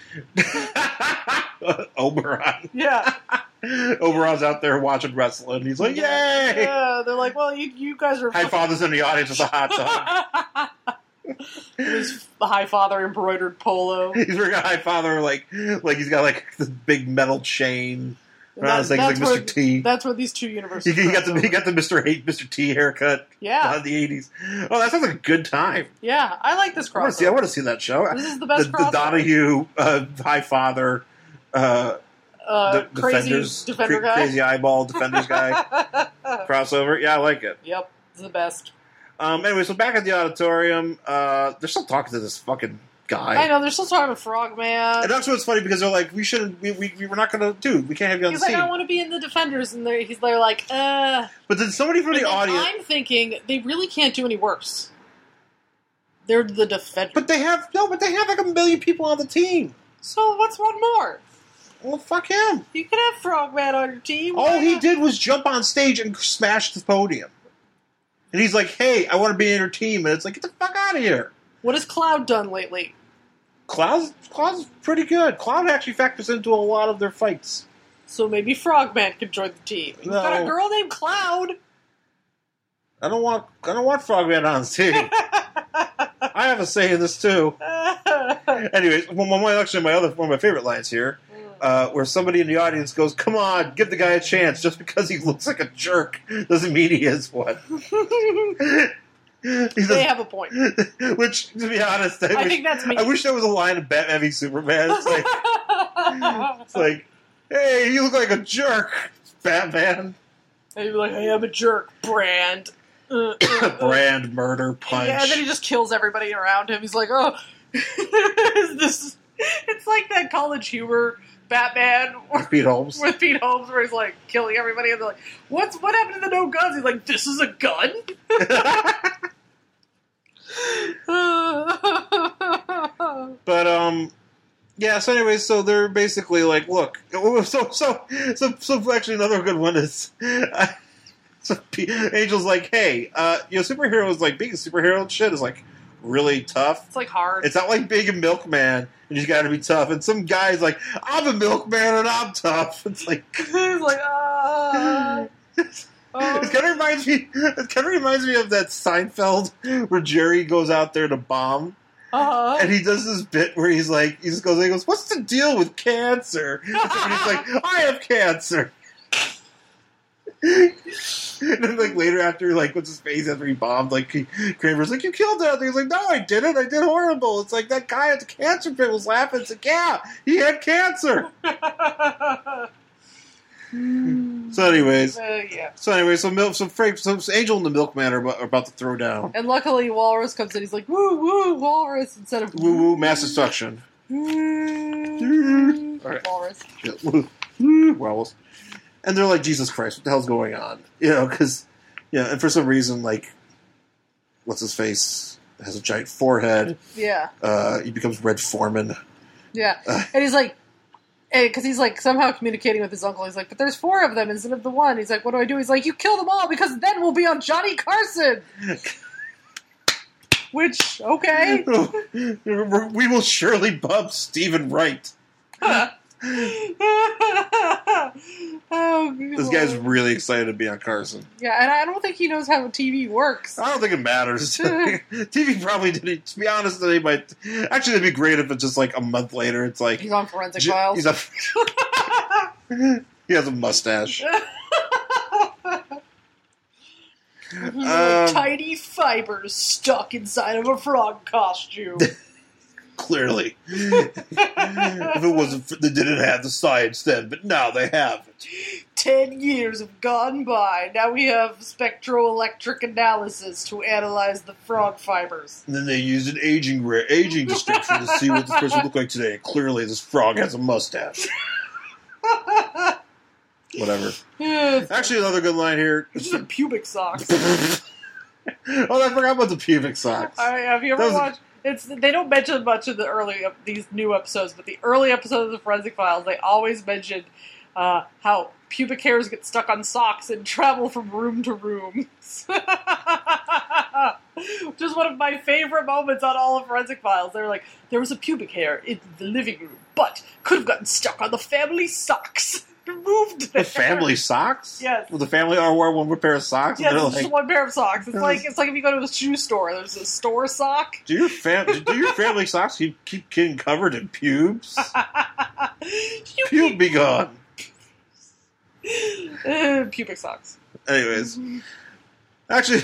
Oberon. Yeah. Oberon's out there watching wrestling. He's like, yay! Yeah, they're like, well, you, you guys are. High Father's in the audience with a hot dog. His high father embroidered polo. He's wearing a High Father like like he's got like this big metal chain. And Around that- his legs, like that's Mister where- T. That's where these two universes. He, he got the cross he over. got the Mister Hate Mister T haircut. Yeah. in the eighties. Oh, that sounds like a good time. Yeah, I like this I want crossover. to see. I want to see that show. This is the best The, crossover. the Donahue uh, High Father, uh, uh, the crazy Defenders, defender cra- guy. crazy eyeball Defenders guy crossover. Yeah, I like it. Yep, it's the best. Um, anyway, so back at the auditorium, uh, they're still talking to this fucking guy. I know they're still talking to Frogman. And that's what's funny because they're like, we shouldn't, we, we, we we're not going to, dude, we can't have you on He's the like, scene. I want to be in the Defenders, and they're, he's they're like, uh. But then somebody from And the then audience, I'm thinking they really can't do any worse. They're the Defenders. but they have no, but they have like a million people on the team. So what's one more? Well, fuck him. You could have Frogman on your team. All Why he not? did was jump on stage and smash the podium. And he's like, hey, I want to be in your team. And it's like, get the fuck out of here. What has Cloud done lately? Cloud's, Cloud's pretty good. Cloud actually factors into a lot of their fights. So maybe Frogman could join the team. You've got a No. girl named Cloud. I don't want I don't want Frogman on his team. I have a say in this too. Anyways, one, one, one- actually my other one of my favorite lines here, uh, where somebody in the audience goes, "Come on, give the guy a chance. Just because he looks like a jerk doesn't mean he is one." He They says- have a point. Which, to be honest, I, I wish, think that's me. I wish there was a line of Batman v Superman. It's like, it's like, hey, you look like a jerk, Batman. And you'd be like, I am a jerk, Brand. uh, uh, Brand, murder, punch. Yeah, and then he just kills everybody around him. He's like, oh, is this... It's like that College Humor Batman With Pete Holmes. with Pete Holmes, where he's like killing everybody, and they're like, "What's what happened to the no guns?" He's like, "This is a gun." But um, yeah. So anyway, so they're basically like, look. So so so so. Actually, another good one is. Uh, so P- Angel's like, hey, uh, you know, superheroes like being a superhero and shit is like really tough. It's like hard. It's not like being a milkman and you got to be tough. And some guy's like, I'm a milkman and I'm tough. It's like, He's like, ah. it kind of reminds me. It kind of reminds me of that Seinfeld where Jerry goes out there to bomb, Uh-huh. and he does this bit where he's like, he just goes, he goes, "What's the deal with cancer?" And he's like, "I have cancer." And then, like later, after like what's his face after he bombed, like he, Kramer's like, "You killed that." He's like, "No, I didn't. I did horrible." It's like that guy at the cancer pit was laughing. It's like, "Yeah, he had cancer." So, anyways, Uh, yeah. so anyway, so Mil- so Frank, so Angel and the Milkman are about, are about to throw down. And luckily, Walrus comes in. He's like, "Woo woo, Walrus!" instead of Woo woo, mass destruction. woo. All right. Walrus. Yeah, woo, woo, Wells. And they're like, Jesus Christ, what the hell's going on? You know, because, yeah, and for some reason, like, what's his face has a giant forehead. Yeah. Uh, he becomes Red Foreman. Yeah. Uh, And he's like, because he's like somehow communicating with his uncle. He's like, but there's four of them instead of the one. He's like, what do I do? He's like, you kill them all because then we'll be on Johnny Carson. Which, okay. We will surely bump Stephen Wright. Oh, This guy's really excited to be on Carson. Yeah, and I don't think he knows how T V works. I don't think it matters. T V probably didn't. To be honest, they might. Actually, it'd be great if it's just like a month later. It's like He's on Forensic J- Files. He's a, he has a mustache. Um, Tiny fibers stuck inside of a frog costume. Clearly, if it wasn't, for, they didn't have the science then, but now they have it. Ten years have gone by. Now we have spectroelectric analysis to analyze the frog fibers. And then they used an aging ra- aging description to see what this person looked like today. Clearly, this frog has a mustache. Whatever. Actually, another good line here. It's just pubic socks. Oh, I forgot about the pubic socks. I, have you ever That was a- watched? It's they don't mention much of the early ep- these new episodes, but the early episodes of the Forensic Files, they always mention uh, how pubic hairs get stuck on socks and travel from room to room. Which is one of my favorite moments on all of Forensic Files. They're like, there was a pubic hair in the living room, but could have gotten stuck on the family socks. Moved there. The family socks? Yes. Well, the family all wear one pair of socks? Yes, and it's they're just like, one pair of socks. It's like it's like if you go to a shoe store. There's a store sock. do your, fam- do your family socks keep, keep getting covered in pubes? Pube be gone. Uh, pubic socks. Anyways. Actually,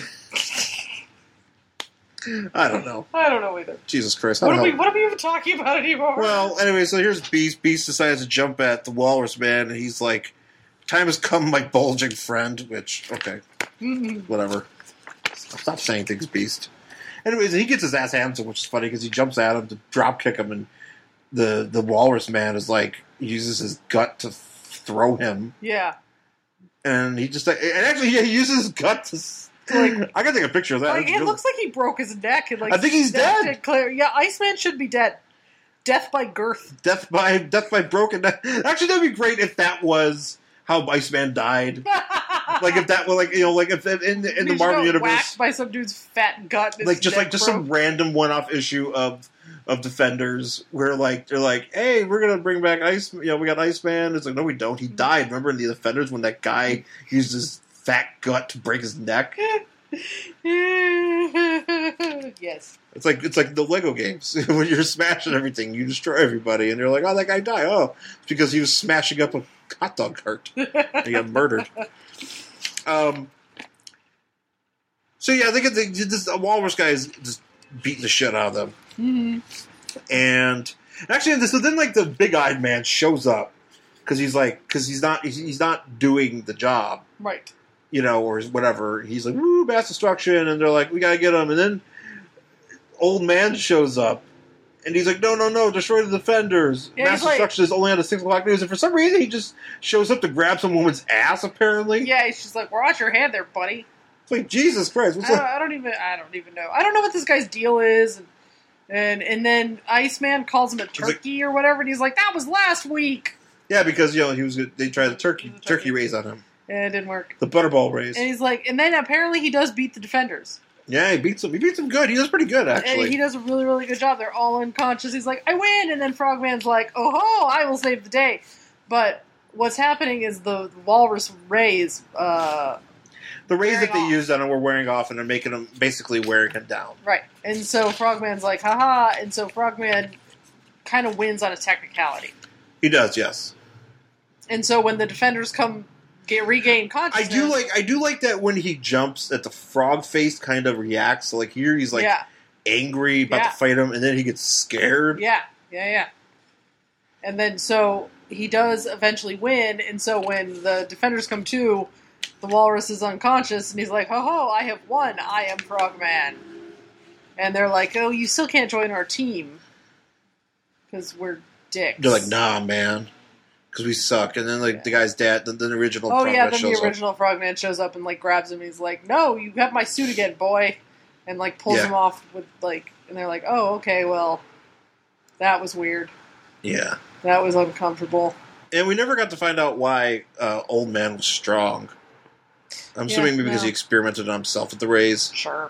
I don't know. I don't know either. Jesus Christ. What how are, the we, hell- what are we even talking about anymore? Well, anyway, so here's Beast. Beast decides to jump at the Walrus Man, and he's like, time has come, my bulging friend, which, okay, Mhm. whatever. Stop saying things, Beast. Anyways, he gets his ass handed to him, which is funny, because he jumps at him to drop kick him, and the, the Walrus Man is like, uses his gut to throw him, Yeah. and he just, like, and actually, yeah, he uses his gut to, Like- I gotta take a picture of that. Like, That's it really- looks like he broke his neck. And, like, I think he's snapped dead. it clear. Yeah, Iceman should be dead. Death by girth. Death by death by broken. Actually, that'd be great if that was how Iceman died. Like if that was like you know like if in in the He just Marvel got universe, whacked by some dude's fat gut. and his like just neck like just broke. some random one-off issue of of Defenders where like they're like, hey, we're gonna bring back Ice. You know, we got Iceman. It's like no, we don't. He died. Remember in the Defenders when that guy used his fat gut to break his neck? Yes. It's like it's like the Lego games when you're smashing everything, you destroy everybody, and you're like, oh, that guy died. Oh, it's because he was smashing up a hot dog cart. And he got murdered. Um. So yeah, I think the, this the Walrus guy is just beating the shit out of them, Mhm. and actually, so then like the big-eyed man shows up because he's like because he's not he's, he's not doing the job. Right. you know, or whatever. He's like, woo, mass destruction, and they're like, we gotta get him. And then Old Man shows up, and he's like, no, no, no, destroy the defenders. Yeah, mass he's like- destruction is only on the six o'clock news. And for some reason, he just shows up to grab some woman's ass, apparently. Yeah, he's just like, watch your hand there, buddy. It's like, Jesus Christ, what's I don't, up? I don't even. I don't even know. I don't know what this guy's deal is. And and, and then Iceman calls him a turkey or whatever, and he's like, that was last week. Yeah, because, you know, he was they tried the turkey, turkey. turkey raise on him. And it didn't work. The butterball raise. And he's like, and then apparently he does beat the defenders. Yeah, he beats him. He beats him good. He does pretty good, actually. And he does a really, really good job. They're all unconscious. He's like, I win. And then Frogman's like, oh ho, I will save the day. But what's happening is the walrus rays. Uh, the rays that they off. used on him were wearing off, and they're making him basically wearing him down. right. And so Frogman's like, haha. And so Frogman kind of wins on a technicality. He does, yes. And so when the defenders come get regain I consciousness. do like I do like that when he jumps that the frog face kind of reacts. Like here he's like yeah. angry about Yeah. to fight him, and then he gets scared. Yeah, yeah, yeah. And then so he does eventually win, and so when the defenders come to, the walrus is unconscious, and he's like, ho ho, I have won, I am Frogman. And they're like, oh, you still can't join our team, because we're dicks. They're like, nah, man, because we suck. And then like Yeah. the guy's dad, the, the original. Oh Frogman yeah, then shows the original Frogman shows up and like grabs him, and he's like, no, you have my suit again, boy. And like pulls Yeah. him off with like, and they're like, oh, okay, well, that was weird. Up. Yeah, That was uncomfortable. and we never got to find out why uh, Old Man was strong. I'm Yeah, assuming maybe because no. he experimented on himself with the rays. Sure.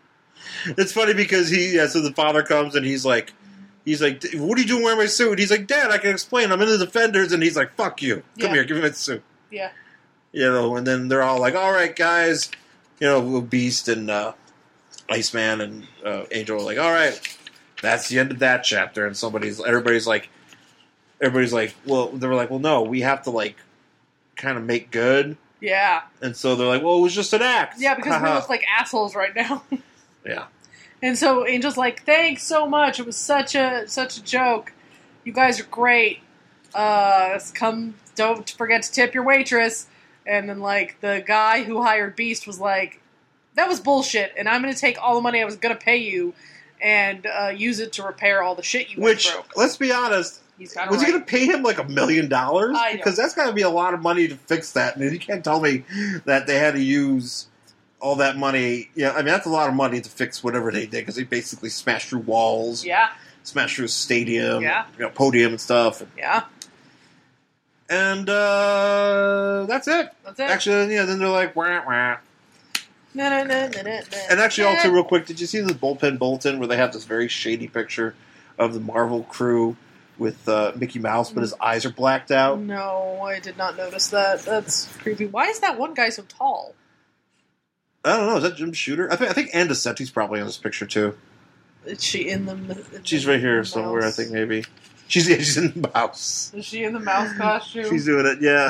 It's funny because he, yeah, so the father comes and he's like, he's like, what are you doing wearing my suit? He's like, Dad, I can explain. I'm in the Defenders. And he's like, fuck you. Come Yeah. here, give me my suit. Yeah. You know, and then they're all like, all right, guys. You know, Beast and uh, Iceman and uh, Angel are like, all right, that's the end of that chapter. And somebody's, everybody's like, everybody's like, well, they were like, well, no, we have to like kind of make good. Yeah. And so they're like, well, it was just an act. Yeah, because we Haha. look like assholes right now. Yeah. And so Angel's like, thanks so much. It was such a such a joke. You guys are great. Uh, come, don't forget to tip your waitress. And then, like, the guy who hired Beast was like, that was bullshit, and I'm going to take all the money I was going to pay you and uh, use it to repair all the shit you Which, broke. let's be honest, He's kinda was he right. going to pay him like a million dollars? I know. Because that's got to be a lot of money to fix that. And you can't tell me that they had to use all that money. Yeah, I mean, that's a lot of money to fix whatever they did because they basically smashed through walls, Yeah, smashed through a stadium, Yeah. you know, podium and stuff. yeah. And uh, that's it. That's it. Actually, yeah, then they're like, wah, wah. Na, na, na, na, na, na. And actually, Na. also, real quick, did you see the Bullpen Bulletin where they have this very shady picture of the Marvel crew with uh, Mickey Mouse, but his eyes are blacked out? No, I did not notice that. That's creepy. Why is that one guy so tall? I don't know. Is that Jim Shooter? I think I think Ann Decenti's probably in this picture too. Is she in the? In She's the right here mouse? somewhere. I think maybe she's yeah, she's in the mouse. Is she in the mouse costume? She's doing it. Yeah.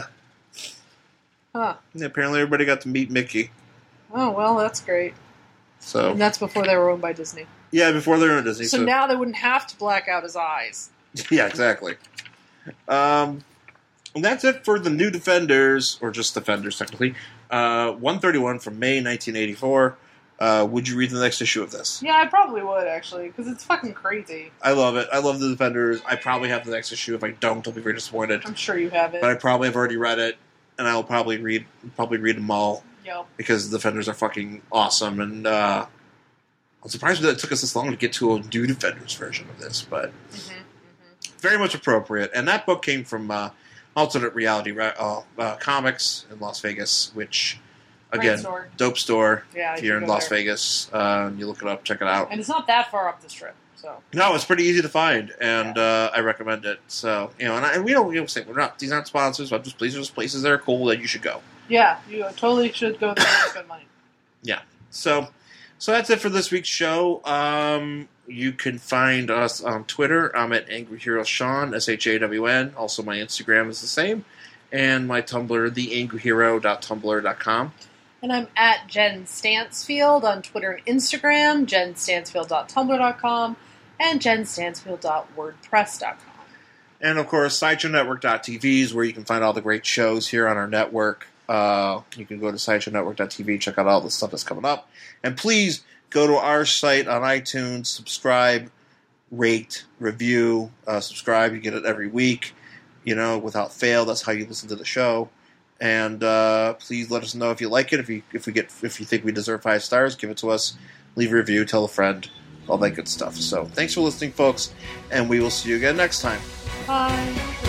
Huh. Yeah, apparently, everybody got to meet Mickey. Oh well, that's great. So And that's before they were owned by Disney. yeah, before they're in Disney. So, So, now they wouldn't have to black out his eyes. yeah, exactly. Um, and that's it for the New Defenders, or just Defenders technically. Uh, one thirty-one from May nineteen eighty-four. Uh, would you read the next issue of this? Yeah, I probably would actually, because it's fucking crazy. I love it. I love the Defenders. I probably have the next issue. If I don't, I'll be very disappointed. I'm sure you have it. But I probably have already read it, and I'll probably read probably read them all Yo. because the Defenders are fucking awesome. And uh, I'm surprised that it took us this long to get to a new Defenders version of this, but Mm-hmm. very much appropriate. And that book came from uh, Alternate Reality Ra- uh, uh, Comics in Las Vegas, which Great again, store. dope store Yeah, I here should in go Las there. Vegas. Uh, you look it up, check it out. And it's not that far up the strip, so. No, it's pretty easy to find, and uh, I recommend it. So you know, and, I, and we don't you know, say we're not these aren't sponsors, but just these are just places that are cool that you should go. Yeah, you totally should go there and spend money. Yeah. So, so that's it for this week's show. Um, you can find us on Twitter. I'm at Angry Hero Sean, S H A W N. Also, my Instagram is the same, and my Tumblr, the angry hero dot tumblr dot com. And I'm at Jen Stansfield on Twitter and Instagram, jen stansfield dot tumblr dot com, and jen stansfield dot wordpress dot com. And of course, sideshow network dot t v is where you can find all the great shows here on our network. Uh, you can go to sideshow network dot t v, check out all the stuff that's coming up. And please go to our site on iTunes, subscribe, rate, review, uh, subscribe. You get it every week, you know, without fail. That's how you listen to the show. And uh, please let us know if you like it. If you if we get if you think we deserve five stars, give it to us. Leave a review, tell a friend, all that good stuff. So thanks for listening, folks, and we will see you again next time. Bye.